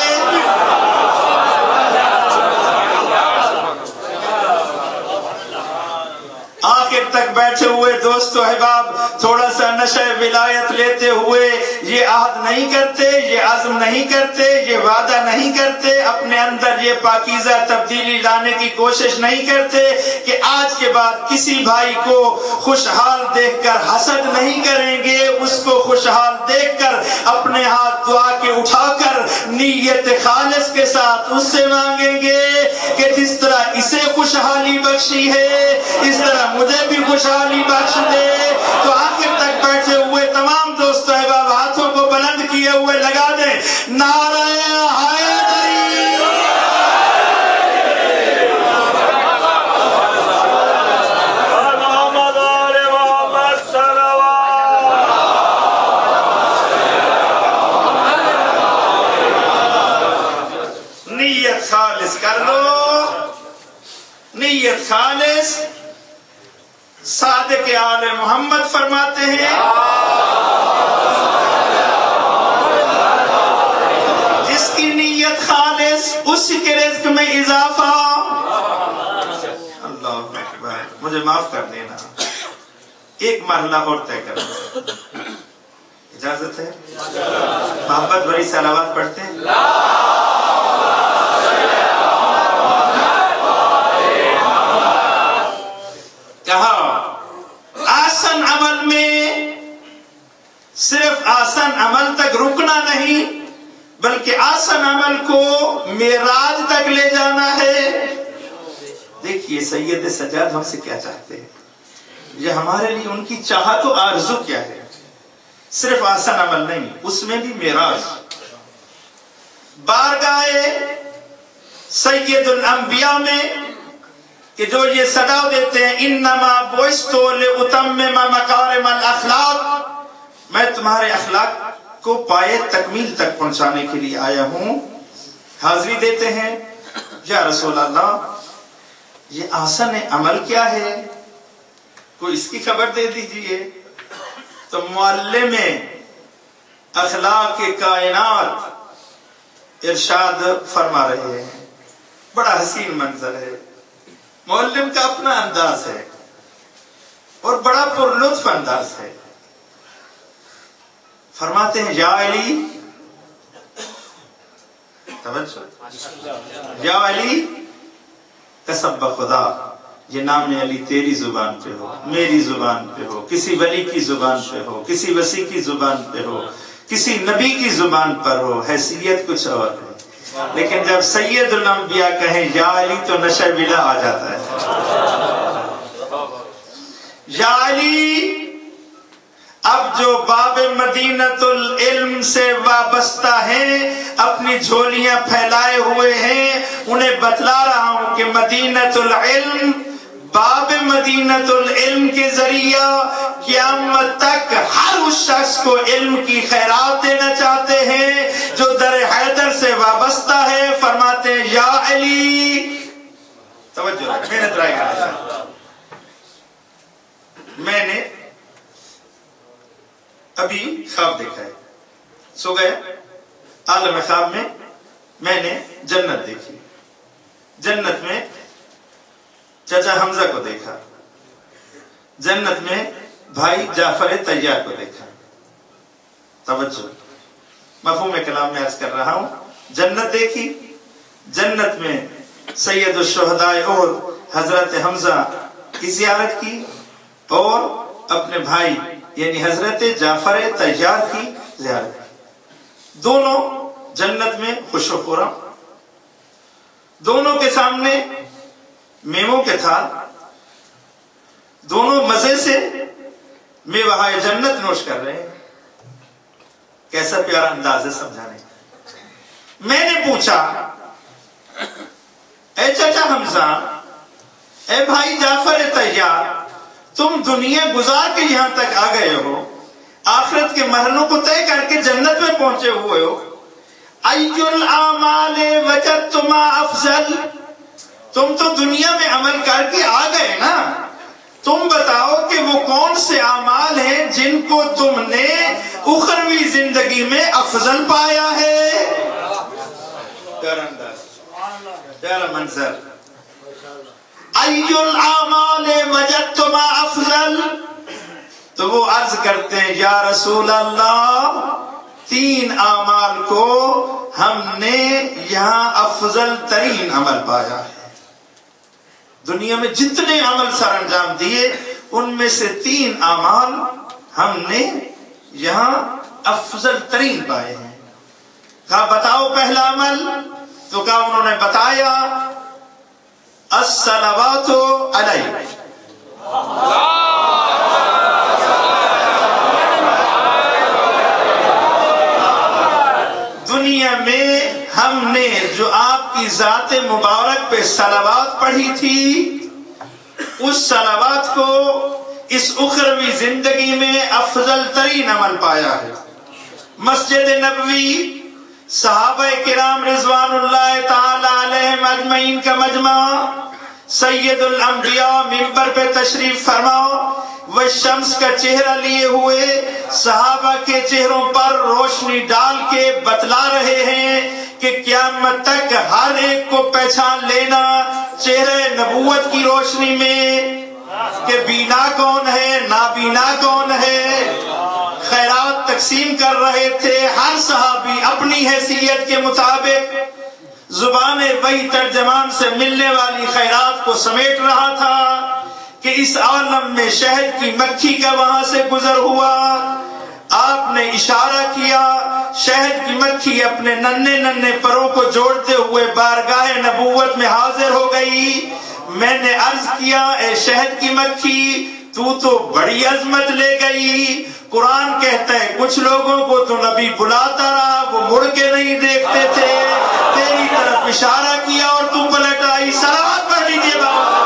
آخر تک بیٹھے ہوئے دوست و احباب تھوڑا سا نشہ ولایت لیتے ہوئے یہ عہد نہیں کرتے، یہ عزم نہیں کرتے، یہ وعدہ نہیں کرتے، اپنے اندر یہ پاکیزہ تبدیلی لانے کی کوشش نہیں کرتے کہ آج کے بعد کسی بھائی کو خوشحال دیکھ کر حسد نہیں کریں گے، اس کو خوشحال دیکھ کر اپنے ہاتھ دعا کے اٹھا کر نیت خالص کے ساتھ اس سے مانگیں گے کہ جس طرح اسے خوشحالی بخشی ہے اس طرح مجھے بھی خوشحالی بخش دے۔ تو آخر تک بیٹھے ہوئے تمام دوست احباب ہاتھوں کو بلند کیے ہوئے لگا دیں نعرہ حیدری۔ نیت خالص کر لو، نیت خالص۔ صادق آل محمد فرماتے ہیں جس کی نیت خالص اس کے رزق میں اضافہ۔ اللہ اکبر، مجھے معاف کر دینا، ایک مرحلہ اور طے کرنا اجازت ہے؟ محبت بھری صلوات پڑھتے ہیں۔ کہا آسن عمل میں صرف آسن عمل تک رکنا نہیں بلکہ آسن عمل کو معراج تک لے جانا ہے۔ دیکھیے سید سجاد ہم سے کیا چاہتے ہیں، یہ ہمارے لیے ان کی چاہت و آرزو کیا ہے، صرف آسن عمل نہیں، اس میں بھی معراج۔ بارگاہ سید الانبیاء میں کہ جو یہ صدا دیتے ہیں انما بعثت لاتمم مکارم الاخلاق، میں تمہارے اخلاق کو پائے تکمیل تک پہنچانے کے لیے آیا ہوں، حاضری دیتے ہیں یا رسول اللہ یہ آسن عمل کیا ہے، کوئی اس کی خبر دے دیجئے۔ تو معلم اخلاق کائنات ارشاد فرما رہے ہیں، بڑا حسین منظر ہے، معلم کا اپنا انداز ہے اور بڑا پر لطف انداز ہے۔ فرماتے ہیں یا علی، توجہ، یا علی قسم بخدا یہ نام علی تیری زبان پہ ہو، میری زبان پہ ہو، کسی ولی کی زبان پہ ہو، کسی وسیع کی زبان پہ ہو، کسی نبی کی زبان پر ہو، حیثیت کچھ اور ہے، لیکن جب سید الانبیاء کہیں یا علی تو نشہ بلا آ جاتا ہے۔ یا علی، اب جو باب مدینۃ العلم سے وابستہ ہیں، اپنی جھولیاں پھیلائے ہوئے ہیں، انہیں بتلا رہا ہوں کہ مدینۃ العلم، باب مدینۃ العلم کے ذریعہ قیامت تک ہر اس شخص کو علم کی خیرات دینا چاہتے ہیں جو در حیدر سے وابستہ ہے۔ فرماتے ہیں یا علی، توجہ محنت رائے گا، میں نے ابھی خواب دیکھا ہے، سو گیا، عالم خواب میں میں نے جنت دیکھی، جنت میں چچا حمزہ کو دیکھا، جنت میں بھائی جعفر طیار کو دیکھا۔ توجہ، مفہوم کلام میں عرض کر رہا ہوں، جنت دیکھی، جنت میں سید الشہداء اور حضرت حمزہ کی زیارت کی، اور اپنے بھائی یعنی حضرت جعفر طیار کی زیارت کی۔ دونوں جنت میں خوش و خرم، دونوں کے سامنے میووں کے تھال، دونوں مزے سے میوہ جنت نوش کر رہے ہیں۔ کیسا پیارا انداز ہے سمجھانے کا۔ میں نے پوچھا، اے چچا حمزہ، اے بھائی جعفر طیار، تم دنیا گزار کے یہاں تک آ گئے ہو، آخرت کے مرحلوں کو طے کر کے جنت میں پہنچے ہوئے ہو، ای الاعمال وجدتم افضل، تم تو دنیا میں عمل کر کے آ گئے نا، تم بتاؤ کہ وہ کون سے اعمال ہیں جن کو تم نے اخروی زندگی میں افضل پایا ہے۔ پیارا انداز، پیارا منظر، ای الاعمال وجدتم افضل، تو وہ عرض کرتے ہیں یا رسول اللہ، تین اعمال کو ہم نے یہاں افضل ترین عمل پایا ہے۔ دنیا میں جتنے عمل سر انجام دیے ان میں سے تین اعمال ہم نے یہاں افضل ترین پائے ہیں۔ کہا بتاؤ پہلا عمل، تو کہا انہوں نے بتایا الصلوات علیہ، دنیا میں ہم نے جو آپ کی ذات مبارک پہ صلوات پڑھی تھی، اس صلوات کو اس اخروی زندگی میں افضل ترین عمل پایا ہے۔ مسجد نبوی، صحابہ کرام رضوان اللہ تعالی علیہم اجمعین کا مجمع، سید الانبیاء ممبر پہ تشریف فرماؤ، وہ شمس کا چہرہ لیے ہوئے صحابہ کے چہروں پر روشنی ڈال کے بتلا رہے ہیں کہ قیامت تک ہر ایک کو پہچان لینا چہرہ نبوت کی روشنی میں کہ بینا کون ہے، نابینا کون ہے۔ خیرات تقسیم کر رہے تھے، ہر صحابی اپنی حیثیت کے مطابق زبان وحی ترجمان سے ملنے والی خیرات کو سمیٹ رہا تھا کہ اس عالم میں شہد کی مکھی کا وہاں سے گزر ہوا۔ آپ نے اشارہ کیا، شہد کی مکھی اپنے ننھے ننھے پروں کو جوڑتے ہوئے بارگاہ نبوت میں حاضر ہو گئی۔ میں نے عرض کیا، اے شہد کی مکھی، تو تو بڑی عظمت لے گئی۔ قرآن کہتا ہے کچھ لوگوں کو تو نبی بلاتا رہا، وہ مڑ کے نہیں دیکھتے تھے، تیری طرف اشارہ کیا اور تو پلٹ آئی۔ صلوات پڑھ لیجیے بابا۔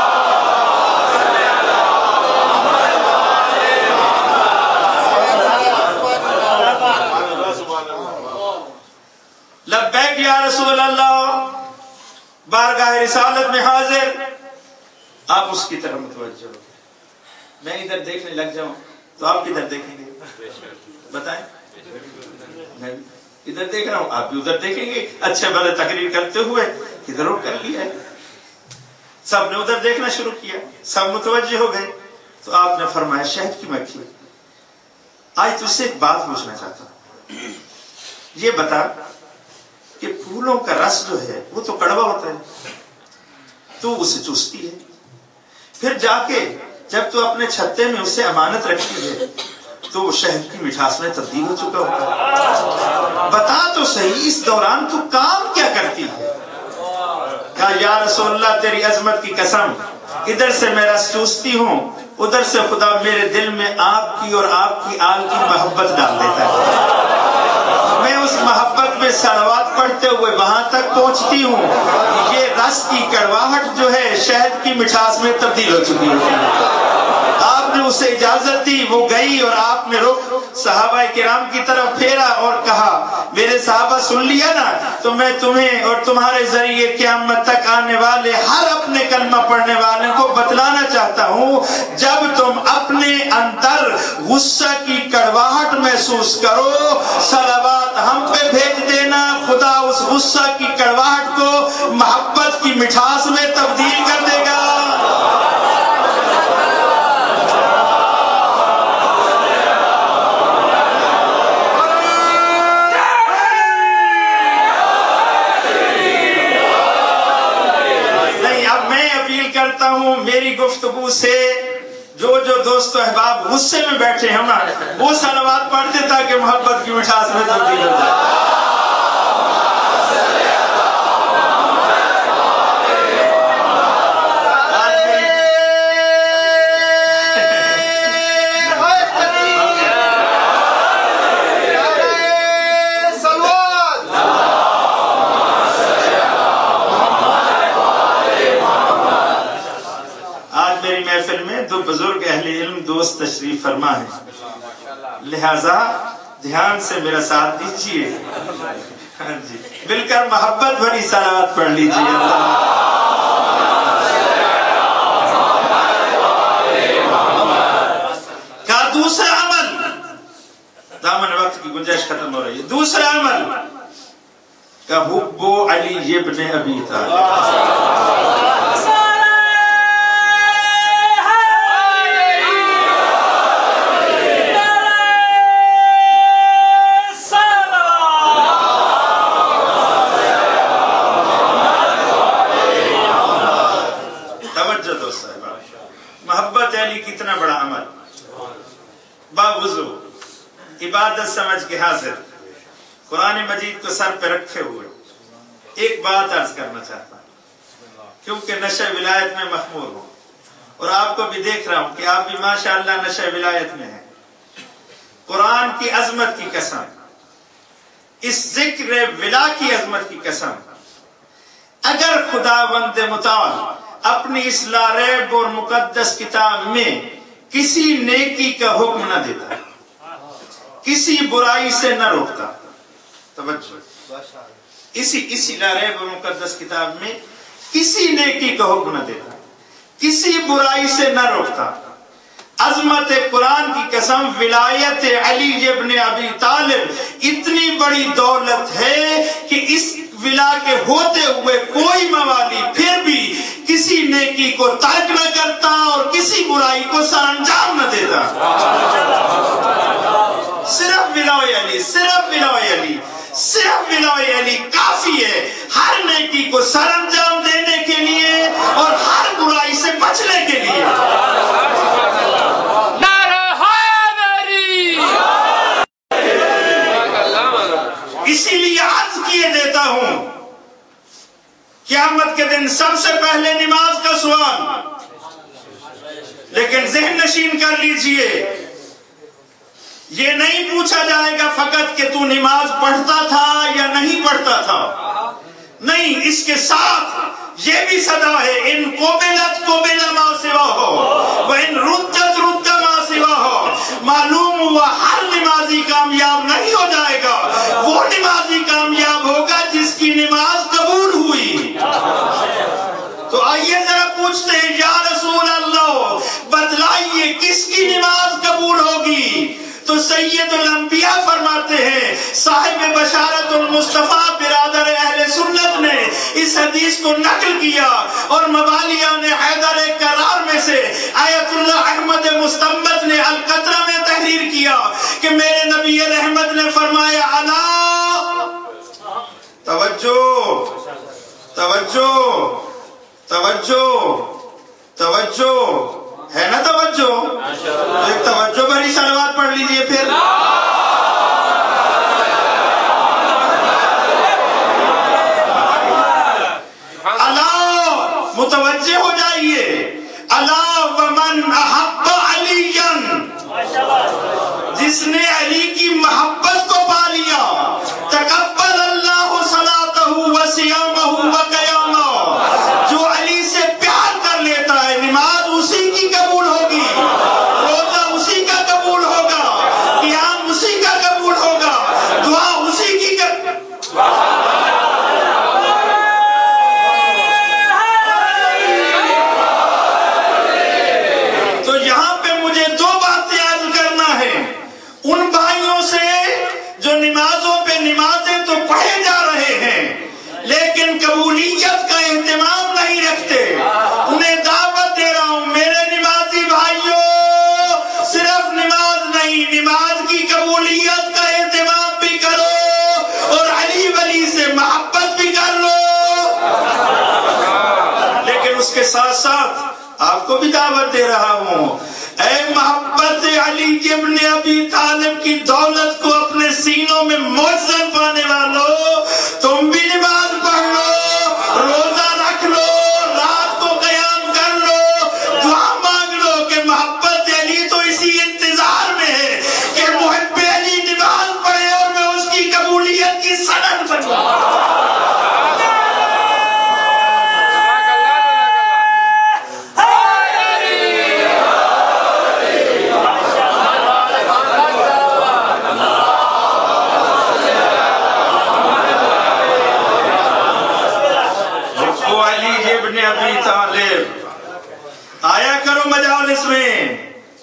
لبیک یا رسول اللہ، بارگاہ رسالت میں حاضر۔ آپ اس کی طرف متوجہ ہو، میں ادھر دیکھنے لگ جاؤں تو آپ کدھر دیکھیں گے؟ بتائیں، میں ادھر دیکھ رہا ہوں، آپ بھی ادھر دیکھیں گے۔ اچھے بھلے تقریر کرتے ہوئے ادھر روک کر لیا ہے، سب نے ادھر دیکھنا شروع کیا، سب متوجہ ہو گئے۔ تو آپ نے فرمایا شہد کی مکھی، آج تجھ سے ایک بات پوچھنا چاہتا ہوں، یہ بتا کہ پھولوں کا رس جو ہے وہ تو کڑوا ہوتا ہے، تو اسے چوستی ہے، پھر جا کے جب تو اپنے چھتے میں اسے امانت رکھتی ہے تو وہ شہد کی مٹھاس میں تبدیل ہو چکا ہوتا ہے۔ بتا تو صحیح اس دوران تو کام کیا کرتی ہے؟ کہا یا رسول اللہ تیری عظمت کی قسم، ادھر سے میں رس چوستی ہوں، ادھر سے خدا میرے دل میں آپ کی اور آپ کی آل کی محبت ڈال دیتا ہے، میں اس محبت میں صلوات پڑھ पढ़ते हुए वहां तक पहुंचती हूँ, ये रस की कड़वाहट जो है शहद की मिठास में तब्दील हो चुकी है। आपने उसे इजाजत दी, वो गई और आपने रुख सहाबा किराम की तरफ फेरा और कहा, मेरे सहाबा सुन लिया ना, तो मैं तुम्हें और तुम्हारे जरिए क़यामत तक आने वाले हर अपने कलमा पढ़ने वाले को बतलाना चाहता हूँ, जब तुम अपने अंदर गुस्सा की कड़वाहट महसूस करो, सलावत हम पे भेज देना, खुदा उस गुस्सा की कड़वाहट को मोहब्बत की मिठास में तब्दील कर देगा। करता हूँ मेरी गुफ्तगू से जो जो दोस्तों अहबाब गुस्से में बैठे हैं ना, वो सलावत पढ़ते ताकि मोहब्बत की मिठास में तब्दील हो जाए। दो बुजुर्ग अहले इल्म दोस्त तशरीफ फरमा है, लिहाजा ध्यान से मेरा साथ दीजिए। हाँ जी, मिलकर मोहब्बत भरी सलावत पढ़ लीजिए। का दूसरा अमल, दामन वक्त की गुंजाइश खत्म हो रही है, दूसरा अमल का हुब्बो अली इब्न अबी तालिब। कितना बड़ा अमल, बावुज़ू इबादत समझ के हाजिर, कुरान मजीद को सर पे रखे हुए एक बात अर्ज करना चाहता हूं, क्योंकि नशे विलायत में मखमूर हूं और आपको भी देख रहा हूं कि आप भी माशाअल्लाह नशे विलायत में हैं। कुरान की अजमत की कसम, इस जिक्र विला की अजमत की कसम, अगर खुदावंद मुताल अपनी इस लारैब और मुकद्दस किताब में किसी नेकी का हुक्म न देता, किसी बुराई से न रोकता, तवज्जो, इसी इसी लारैब और मुकद्दस किताब में किसी नेकी का हुक्म न देता, किसी बुराई से न रोकता, अजमत कुरान की कसम, विलायत अली इब्न अबी तालिब इतनी बड़ी दौलत है कि इस विला के होते हुए कोई मवाली फिर भी किसी नेकी को तर्क न करता और किसी बुराई को सरअंजाम न देता। सिर्फ विलाय अली, सिर्फ विलाय अली, सिर्फ विलाय अली काफी है हर नेकी को सरअंजाम देने के लिए और हर बुराई से बचने के लिए। इसीलिए अर्ज किए देता हूं, क़यामत के दिन सबसे पहले नमाज का सवाल, लेकिन ज़हन नशीन कर लीजिए, ये नहीं पूछा जाएगा फकत कि तू नमाज पढ़ता था या नहीं पढ़ता था, नहीं, इसके साथ ये भी सदा है, इन कोबिलत कोबिला मा सिवा हो व इन रुद्दत रुद्दा मा सिवा हो। मालूम हुआ हर नमाजी कामयाब नहीं हो जाएगा, वो नमाजी कामयाब होगा जिसकी नमाज कबूल हुई। तो आइए जरा पूछते हैं, या रसूल अल्लाह बतलाइए किसकी नमाज कबूल होगी? तो सैयदुल अंबिया फरमाते हैं, साहिब बशारतुल मुस्तफा बिरादर अहले सुन्नत ने इस हदीस को नकल किया और मवालिया ने हैदर करार में से आयतुल्लाह अहमद मुस्तंबत ने अल कतरा में तहरीर किया कि मेरे नबी रहमत ने फरमाया, अला तवज्जो तवज्जो तवज्जो तवज्जो, है ना तवज्जो? तो एक तवज्जो भरी सलवात पढ़ लीजिए फिर। अला मुतवज्जे हो जाइए, अला वमन अहब्बा अलीयन, जिसने अली की मोहब्बत को पा लिया, तकब्बल अल्लाहु सलात کے ساتھ ساتھ آپ کو بھی دعوت دے رہا ہوں، اے محبت علی ابن ابی طالب کی دولت کو اپنے سینوں میں موزن پانے والوں، تم بھی نماز پڑھ لو، روزہ رکھ لو، رات کو قیام کر لو، دعا مانگ لو کہ محبت علی تو اسی انتظار میں ہے کہ محب علی نماز پڑھے اور میں اس کی قبولیت کی سند بنوں۔ ابی طالب آیا کرو مجالس میں،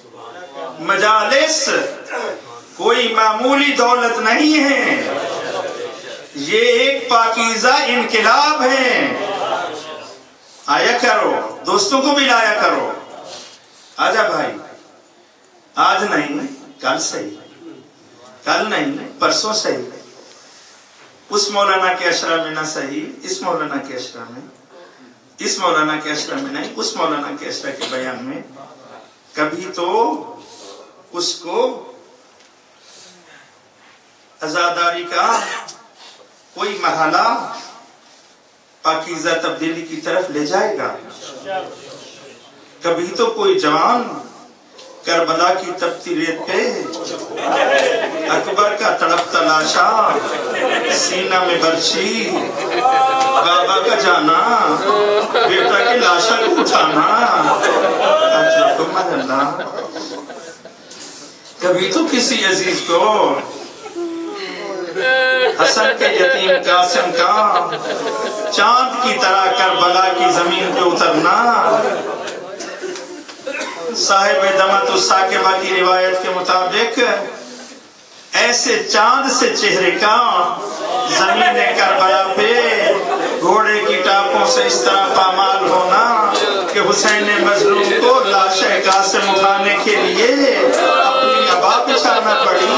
مجالس کوئی معمولی دولت نہیں ہے، یہ ایک پاکیزہ انقلاب ہے۔ آیا کرو، دوستوں کو بھی لایا کرو، آجا بھائی، آج نہیں کل صحیح، کل نہیں پرسوں صحیح، اس مولانا کے اشرا میں نہ صحیح، اس مولانا کے اشرا میں، اس مولانا کے اشرا میں نہیں، اس مولانا کے اشرا کے بیان میں، کبھی تو اس کو عزاداری کا کوئی مرحلہ پاکیزہ تبدیلی کی طرف لے جائے گا، کبھی تو کوئی جوان کربلا کی تپتی ریت پہ اکبر کا تڑپتا لاشا، سینہ میں برچی، بابا کا جانا، بیٹا کی لاشا کو اٹھانا، اللہ کبھی تو کسی عزیز کو حسن کے یتیم قاسم کا چاند کی طرح کربلا کی زمین پہ اترنا، صاحب دمت الساکبہ کی روایت کے مطابق ایسے چاند سے چہرے کا زمین کربلا پہ گھوڑے کی ٹاپوں سے اس طرح پامال ہونا کہ حسین مظلوم کو لاش قاسم اٹھانے کے لیے اپنی عبا بچھانا پڑی۔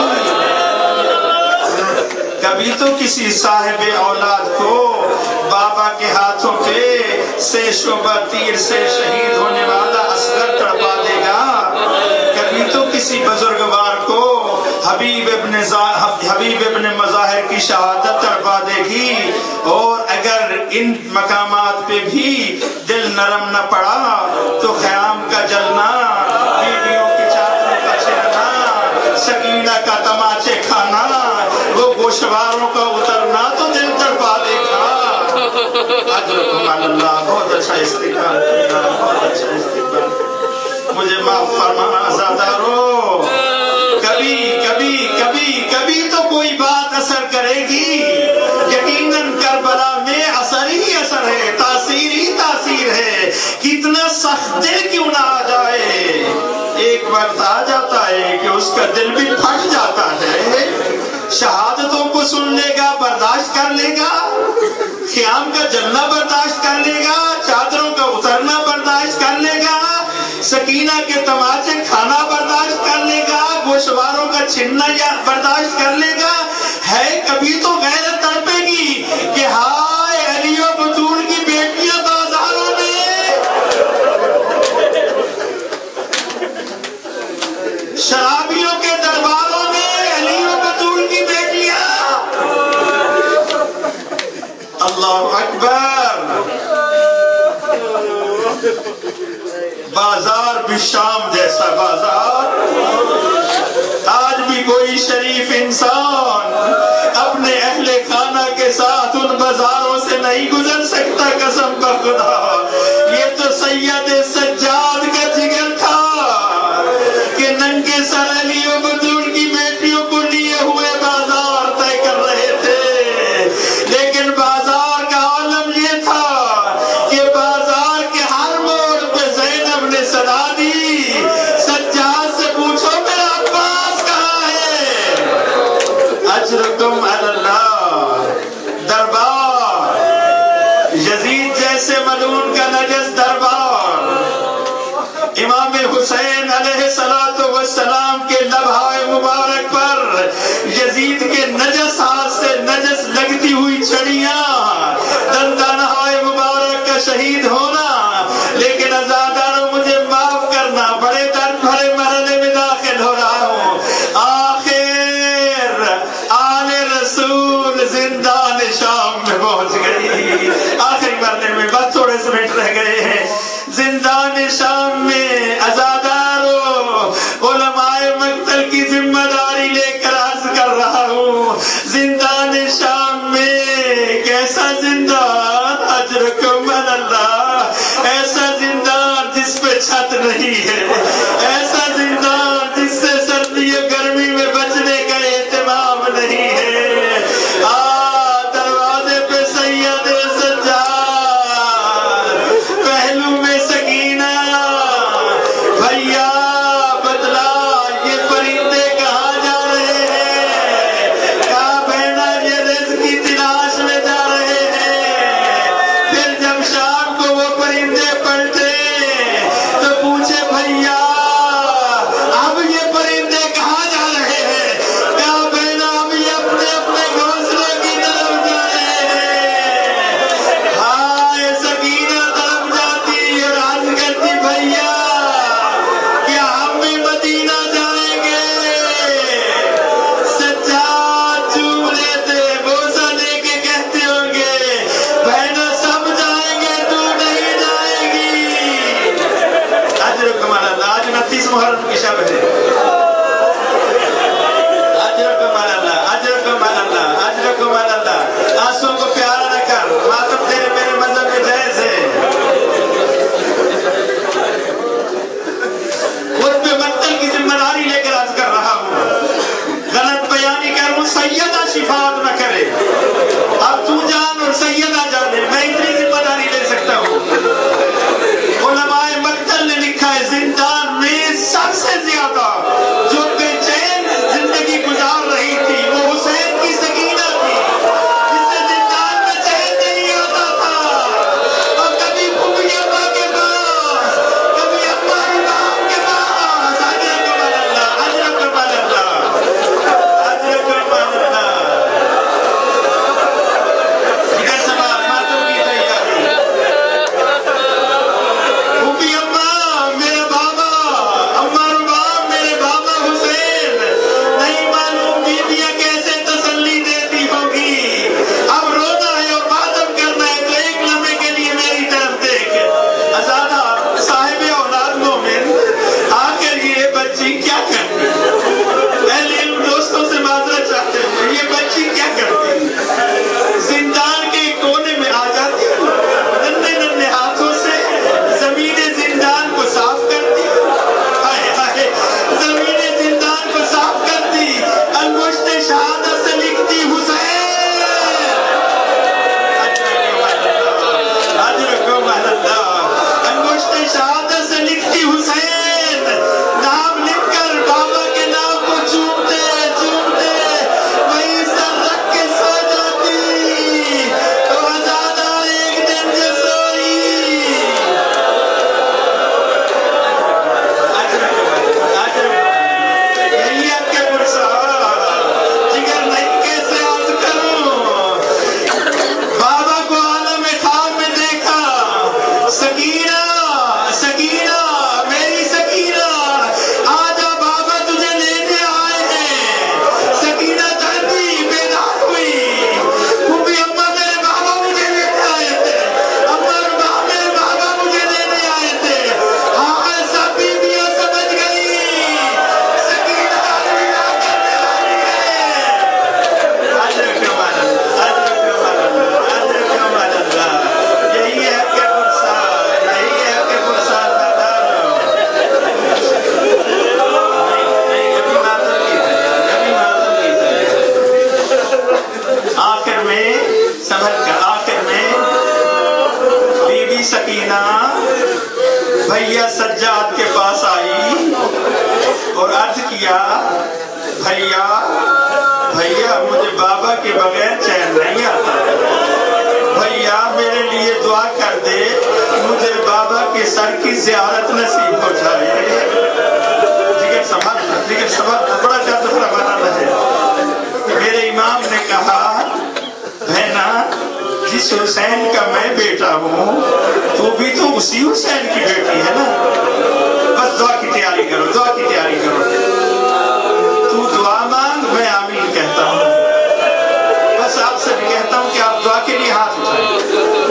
کبھی تو کسی صاحب اولاد کو بابا کے ہاتھوں پہ سے شعبہ تیر سے شہید ہونے والا اصغر تڑپا دے گا، کبھی تو کسی بزرگوار کو حبیب ابن حبیب ابن مظاہر کی شہادت تڑپا دے گی، اور اگر ان مقامات پہ بھی دل نرم نہ پڑا تو خیام کا جلنا، بیویوں کی چادروں کا چھلنا، سکینہ کا تماچے کھانا، وہ گوشواروں کا اترنا تو دل تڑپا دے گا۔ اجرکم اللہ، بہت اچھا استقبال، بہت اچھا استقبال، مجھے معاف فرمانا عزادارو، کبھی کبھی کبھی کبھی تو کوئی بات اثر کرے گی، یقیناً کربلا میں اثر ہی اثر ہے، تاثیر ہی تاثیر ہے، کتنا سخت دل کیوں نہ آ جائے، ایک وقت آ جاتا ہے کہ اس کا دل بھی پھٹ جاتا ہے، شہادتوں کو سن لے گا، برداشت کر لے گا، خیام کا جلنا برداشت کر لے گا، چادروں کا اترنا برداشت کر لے گا، سکینہ کے تماچے کھانا برداشت کر لے گا، گوشواروں کا چھننا یا برداشت کر لے گا، ہے کبھی تو غیرت تڑپے گی کہ ہائے علی و بطول کی بیٹیاں بازاروں میں، شرابیوں کے درباروں میں علی و بطول کی بیٹیاں، اللہ اکبر، بازار بھی شام جیسا بازار، آج بھی کوئی شریف انسان اپنے اہل خانہ کے ساتھ ان بازاروں سے نہیں گزر سکتا، قسم بخدا، یہ تو سید سجاد کا جگر تھا کہ ننگے سر علی و بطول کی بیٹیوں کو لیے ہوئے بازار طے کر رہے تھے، لیکن بازار کا عالم یہ تھا کہ بازار کے ہر موڑ پہ زینب نے صدا دی، سجاد سے پوچھو میرا عباس کہاں ہے، اجرکم اللہ، دربار یزید جیسے ملعون کا نجس دربار، امام حسین علیہ السلام کے لبہائے مبارک پر یزید کے نجس ہاتھ سے نجس لگتی ہوئی چھڑیاں، دندانہائے مبارک کا شہید ہونا، ہوگی. آخری مرنے میں بس تھوڑے سے منٹ رہ گئے ہیں. زندان شام میں عزاداروں علماء مقتل کی ذمہ داری لے کر عرض کر رہا ہوں. زندان شام میں کیسا زندان اجرکم اللہ, ایسا زندان جس پہ چھت نہیں ہے, ایسا زندان جس سے سردی گرمی میں بچنے کا اہتمام نہیں ہے. آ دروازے پہ سید سجاد, پہلو میں سکینہ, بھیا بدلا یہ پرندے کہاں جا رہے ہیں, کہاں بہنا یہ رزق کی تلاش میں جا رہے ہیں. پھر جب شام کو وہ پرندے پلٹے تو پوچھے بھیا اب یہ پرندے کہاں جا رہے ہیں, کہاں بہنا اب یہ اپنے اپنے گھونسلے کی طرف جا رہے ہیں. ہاں یہ سکینہ طرف جاتی اور عرض کرتی بھیا کیا ہم بھی مدینہ جائیں گے. سجاد چوم لیتے, بوسہ دے کے کہتے ہوں گے بہنا سب جائیں گے تو نہیں جائے گی. اجر کمال اللہ. آج انتیس محرم کی شب ہے. اجر کمال اللہ, اجر کمال اللہ, اجر کمال اللہ. آنسوں کو پیارا نہ کر, ماتم تیرے میرے مذہب میں جائز ہے. خود پہ مقتل کی ذمہ داری لے کر عرض کر رہا ہوں. غلط بیانی کر وہ سیدہ شفاعت نہ کرے. اب تو جان اور سیدہ جانے, میں اتنی ذمہ داری لے سکتا ہوں. علماء مقتل نے لکھا ہے زندان میں سب سے زیادہ جو بے چین زندگی گزار رہی تھی وہ حسین کی سکینہ تھی, جسے زندان میں چین نہیں آتا تھا. اور کبھی پھوپھی ابا کے پاس, کبھی ابا امام کے پاس. اجر کمال اللہ, اجر کمال اللہ, اجر کمال اللہ. جگر سوال ماتم کی تیاری. پھوپھی اماں میرے بابا, اماں رباب میرے بابا حسین, نہیں معلوم بیویاں کیسے تسلی دیتی ہوگی. اب رونا ہے اور ماتم کرنا ہے تو ایک لمحے کے لیے میری طرف دیکھ. ازادہ صاحب اولاد مومن, آخر یہ بچی کیا کرتی, اہل علم دوستوں سے معذرت چاہتے ہیں, یہ بچی کیا کرتی. زندان کے کونے میں آ جاتی, ننھے ننھے ہاتھوں سے زمین زندان کو صاف کرتی. ہائے ہائے, زمین زندان کو صاف کرتی, انگشت شہادت سے لکھتی حسین. اجر کمال اللہ, انگشت شہادت سے لکھتی حسین. نام لکھ کر بابا کے نام کو چومتے چومتے وہیں سر رکھ کے سو جاتی. تو آزادہ ایک دن جو سوئی. یہی آپ کے پرسار جگر نہیں کیسے عرض کروں. بابا کو عالم خواب میں دیکھا, سکینہ سکینہ میری سکینہ آجا بابا تجھے لینے آئے ہیں. سکینہ جلدی بیدار ہوئی. پھوپھی اماں میرے بابا مجھے لینے آئے تھے, اماں رباب میرے بابا مجھے لینے آئے تھے. ہاں سب بیویاں سمجھ گئی سکینہ الوداع کرنے والی ہے. اجر کمال اللہ, اجر کمال اللہ, اجر کمال اللہ. یہی ہے آپ کے پرسار, یہی ہے آپ کے پرسار دادارو. نہیں کبھی ماتم کی تیاری, کبھی ماتم کی تیاری. آخر میں سمجھ کر, آخر میں بی بی سکینہ بھیا سجاد کے پاس آئی اور عرض کیا بھیا بھیا مجھے بابا کے بغیر چین نہیں آتا. بھیا میرے لیے دعا کر دے, مجھے بابا کے سر کی زیارت نصیب ہو جائے. جگر سمجھ, جگر سمجھ, بڑا جد فرمانا ہے. میرے امام نے کہا بہنا جس حسین کا میں بیٹا ہوں تو بھی تو اسی حسین کی بیٹی ہے نا. بس دعا کی تیاری کرو, دعا کی تیاری کرو. تو دعا مانگ, میں آمین کہتا ہوں. بس آپ سے بھی کہتا ہوں کہ آپ دعا کے لیے ہاتھ اٹھائیں.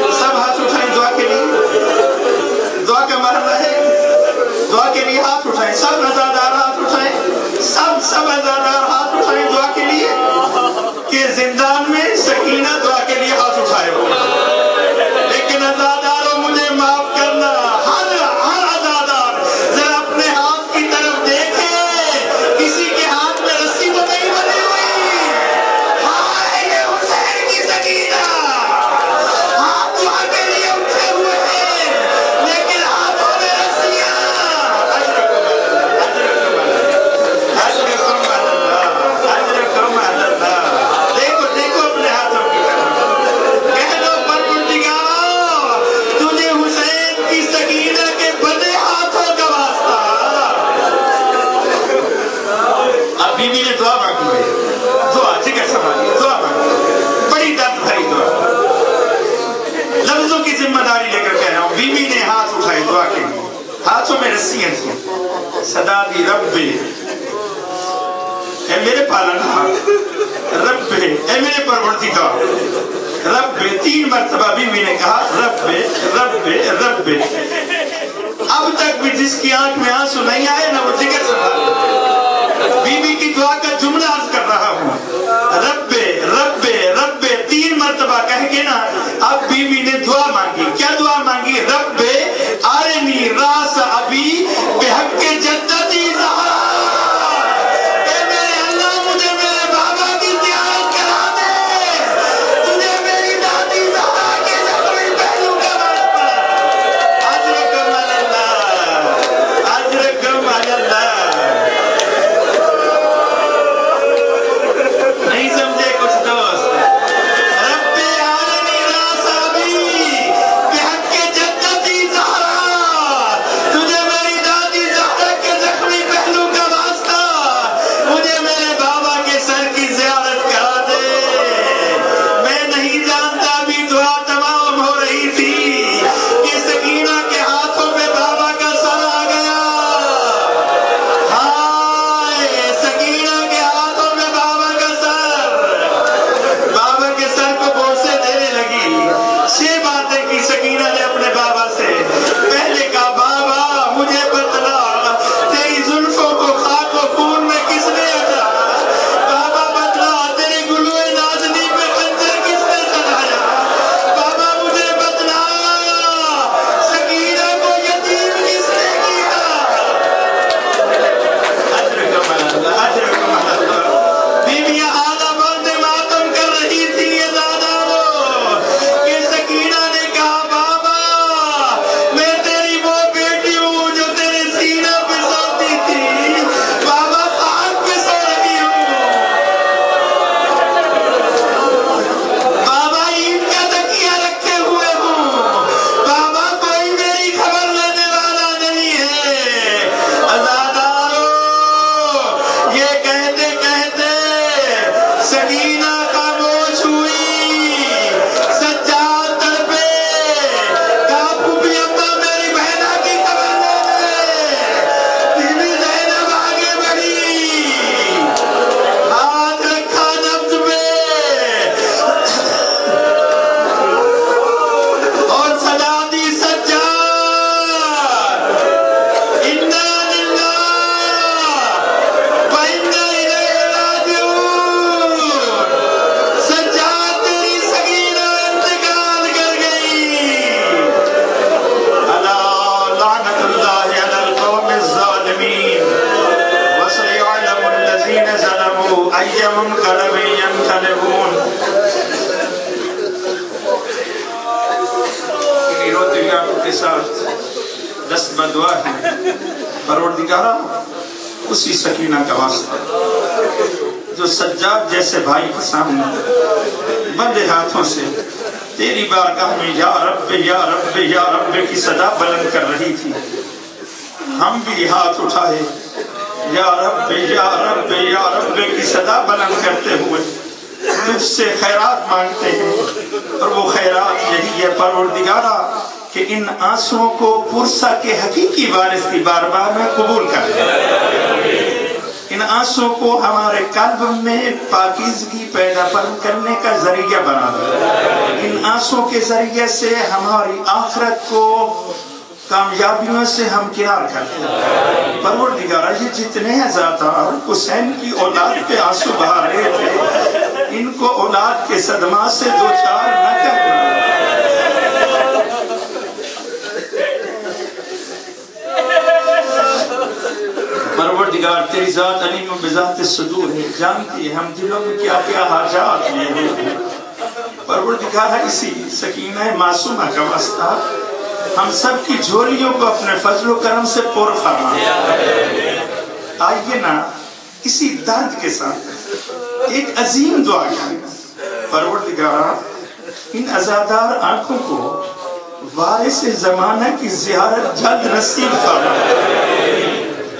ایمانداری لے کر کہہ رہا ہوں. بیوی نے ہاتھ اٹھائے دعا کے لیے, ہاتھوں میں رسیاں تھیں, صدا دی رب اے میرے پالنہار, رب اے میرے پروردگار, رب. تین مرتبہ بیوی نے کہا رب رب رب. اب تک بھی جس کی آنکھ میں آنسو نہیں آئے نہ وہ جگر سنبھال. بیوی کی دعا کا جملہ عرض کر رہا ہوں, رب رب رب. تین مرتبہ کہہ کے نا اب بیوی نے دعا مانگی. کیا دعا مانگی؟ رب آرنی راس ابی بحق جدتی زہرا. دست بدعا ہے پروردگارہ اسی سکینہ کا واسطہ جو سجاد جیسے بھائی کے سامنے بندے ہاتھوں سے تیری بارگاہ میں یا رب یا رب یا رب کی صدا بلند کر رہی تھی. ہم بھی ہاتھ اٹھائے یا رب یا رب یا رب کی صدا بلند کرتے ہوئے تجھ سے خیرات مانگتے ہیں, اور وہ خیرات یہی ہے پروردگارہ کہ ان آنسوں کو پرسا کے حقیقی وارث کی بارگاہ میں قبول کر دے. ان آنسوں کو ہمارے قلب میں پاکیزگی پیدا کرنے کا ذریعہ بنا دے. ان آنسوں کے ذریعے سے ہماری آخرت کو کامیابیوں سے ہم کنار کرتے ہیں. پروردگارہ یہ جتنے عزادار حسین کی اولاد پہ آنسو بہا رہے تھے, ان کو اولاد کے صدمات سے دو چار نہ کرنا. پروردگار تیری ذات علیم و بذات صدور ہے, جانتی ہے ہم دلوں میں کیا کیا حاجات لیے ہیں. پروردگار اسی سکینہ معصومہ کا واسطہ ہم سب کی جھولیوں کو اپنے فضل و کرم سے پر فرما. آئیے نا اسی درد کے ساتھ ایک عظیم دعا کریں. پروردگار ان عزادار آنکھوں کو وارث زمانہ کی زیارت جلد نصیب فرما.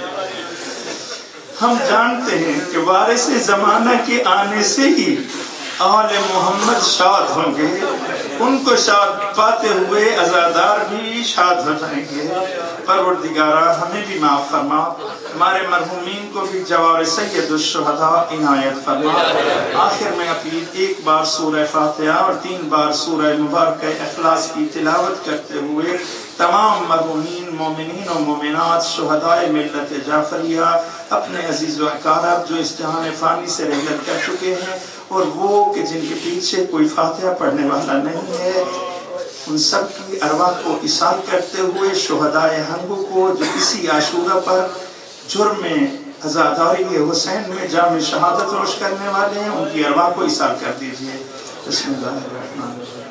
ہم جانتے ہیں کہ وارث زمانہ کے آنے سے ہی آل محمد شاد ہوں گے، ان کو شاد پاتے ہوئے عزادار بھی شاد ہو جائیں گے۔ پروردگارہ ہمیں بھی معاف فرما، ہمارے مرحومین کو بھی جوار سید الشہداء عنایت فرما۔ آخر میں اپیل، ایک بار سورہ فاتحہ اور تین بار سورہ مبارکہ اخلاص کی تلاوت کرتے ہوئے تمام مرحومین مومنین و مومنات شہداء ملت جعفریہ اپنے عزیز و اقارب جو اس جہان فانی سے رحلت کر چکے ہیں اور وہ کہ جن کے پیچھے کوئی فاتحہ پڑھنے والا نہیں ہے، ان سب کی ارواح کو اصال کرتے ہوئے شہداء ہنگو کو جو اسی عاشورہ پر جرم عزاداری حسین میں جام شہادت نوش کرنے والے ہیں، ان کی ارواح کو اصال کر دیجئے۔ بسم اللہ الرحمن الرحیم۔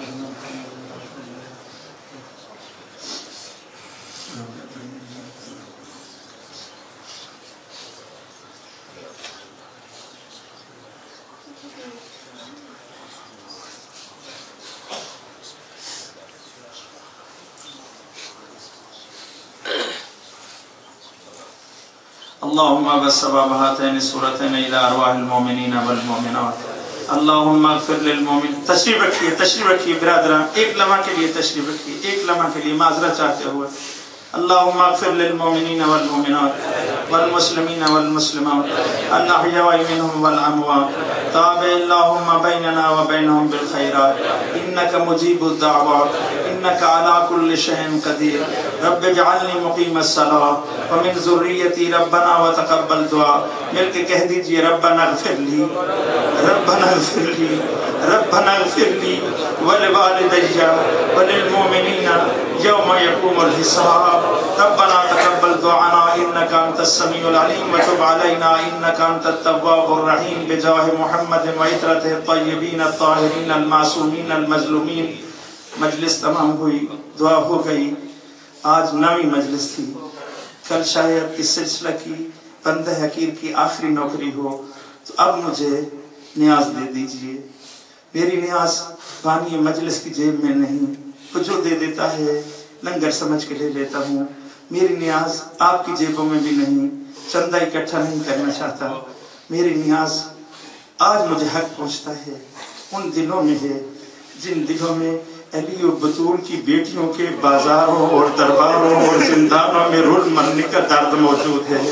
اللهم بسبب هاتين السورتين الى ارواح المؤمنين والمؤمنات اللهم اغفر للمؤمنين۔ تشریف رکھیے تشریف رکھیے برادران، ایک لمحہ کے لیے تشریف رکھیے، ایک لمحہ کے لیے معذرت چاہتے ہوئے۔ اللهم اغفر للمؤمنين والمؤمنات والمسلمين والمسلمات الاحياء منهم والاموات تاب اللهم بيننا وبينهم بالخيرات انك مجيب الدعوات انك على كل شيء قدير رب اجعلني مقيم الصلاة ومن ذريتي ربنا وتقبل دعاء۔ مل کے کہہ دیجئے ربنا اغفر لي ربنا اغفر لي ربنا اغفر لي ولوالدي وللمؤمنين يوم يقوم الحساب ربنا تقبل دعانا انك انت السميع العليم وتب علينا انك انت التواب الرحيم بجاه محمد وعترته الطيبين الطاهرين المعصومين المظلومين۔ مجلس تمام ہوئی، دعا ہو گئی، آج نویں مجلس تھی، کل شاید اس سلسلہ کی بندہ حقیر کی آخری نوکری ہو، تو اب مجھے نیاز دے دیجئے۔ میری نیاز بانی مجلس کی جیب میں نہیں، وہ جو دے دیتا ہے لنگر سمجھ کے لے لیتا ہوں۔ میری نیاز آپ کی جیبوں میں بھی نہیں، چندہ اکٹھا نہیں کرنا چاہتا۔ میری نیاز آج مجھے حق پہنچتا ہے ان دلوں میں ہے جن دلوں میں علی و بطول کی بیٹیوں کے بازاروں اور درباروں اور زندانوں میں رول مرنے کا درد موجود ہے۔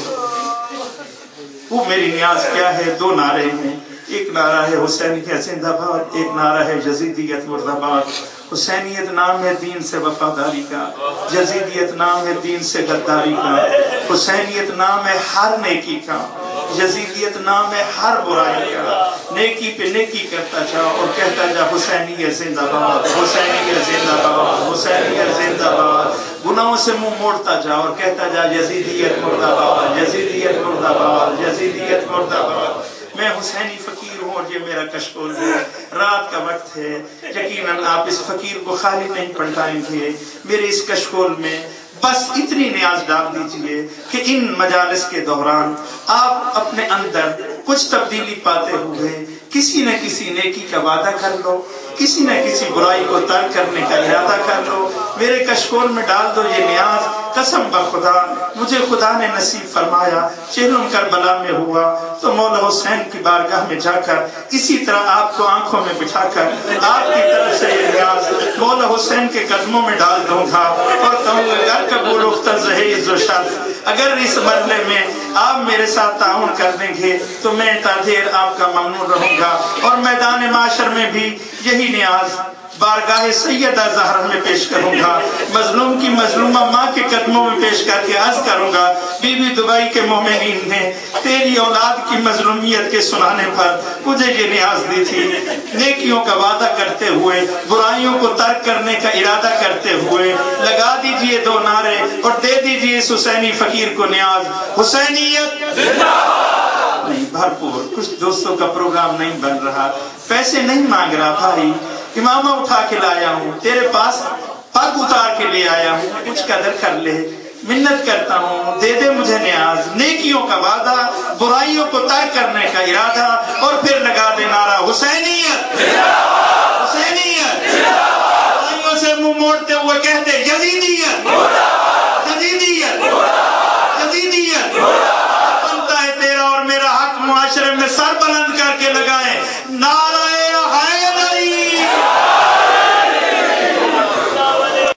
وہ میری نیاز کیا ہے؟ دو نعرے ہیں، ایک نعرہ ہے حسینیت زندہ باد، ایک نعرہ ہے یزیدیت مرد آباد۔ حسینیت نام ہے دین سے وفاداری کا، یزیدیت نام ہے دین سے غداری کا، حسینیت نام ہے ہر نیکی کا، یزیدیت نام ہے ہر برائی کا۔ نیکی پہ نیکی کرتا جا اور کہتا جا حسینیت زندہ باد، حسینیت زندہ باد، حسینیت زندہ باد۔ گناہوں سے منہ موڑتا جا اور کہتا جا یزیدیت مرد آباد، یزیدیت مرد آباد، یزیدیت مرد آباد۔ میں حسینی فقیر ہوں اور یہ میرا کشکول ہے، رات کا وقت ہے، یقیناً آپ اس فقیر کو خالی نہیں پلٹائیں گے۔ میرے اس کشکول میں بس اتنی نیاز ڈال دیجئے کہ ان مجالس کے دوران آپ اپنے اندر کچھ تبدیلی پاتے ہوئے کسی نہ کسی نیکی کا وعدہ کر لو، کسی نہ کسی برائی کو ترک کرنے کا ارادہ کر لو۔ میرے کشکول میں ڈال دو یہ نیاز۔ قسم بخدا مجھے خدا نے نصیب فرمایا، چہلم کربلا میں ہوا تو مولا حسین کی بارگاہ میں جا کر اسی طرح آپ کو آنکھوں میں بٹھا کر آپ کی طرف سے یہ نیاز مولا حسین کے قدموں میں ڈال دوں گا اور کہوں گا گر قبول اختر زہیز و شرف، اگر اس مرحلے میں آپ میرے ساتھ تعاون کر دیں گے تو میں تا دیر آپ کا ممنون رہوں گا، اور میدان معاشر میں بھی یہی نیاز بارگاہ سیدہ زہرا میں پیش کروں گا، مظلوم کی مظلومہ ماں کے قدموں میں پیش کر کے عرض کروں گا، بی بی دبئی کے مومنین نے تیری اولاد کی مظلومیت کے سنانے پر مجھے یہ نیاز دی تھی۔ نیکیوں کا وعدہ کرتے ہوئے برائیوں کو ترک کرنے کا ارادہ کرتے ہوئے لگا دیجئے دو نعرے اور دے دیجئے اس حسینی فقیر کو نیاز۔ حسینیت زندہ باد۔ نہیں بھرپور، کچھ دوستوں کا پروگرام نہیں بن رہا، پیسے نہیں مانگ رہا بھائی، امامہ اٹھا کے لایا ہوں تیرے پاس، پگ اتار کے لے آیا ہوں، کچھ قدر کر لے، منت کرتا ہوں دے دے مجھے نیاز۔ نیکیوں کا وعدہ، برائیوں کو ترک کرنے کا ارادہ، اور پھر لگا دے نعرہ حسینیت حسینیت۔ برائیوں سے منہ موڑتے ہوئے کہہ دے یزیدیت یزیدیت یزیدیت۔ بنتا ہے تیرا اور میرا حق معاشرہ معاشرے میں سر بلند کر کے لگائیں، نعرہ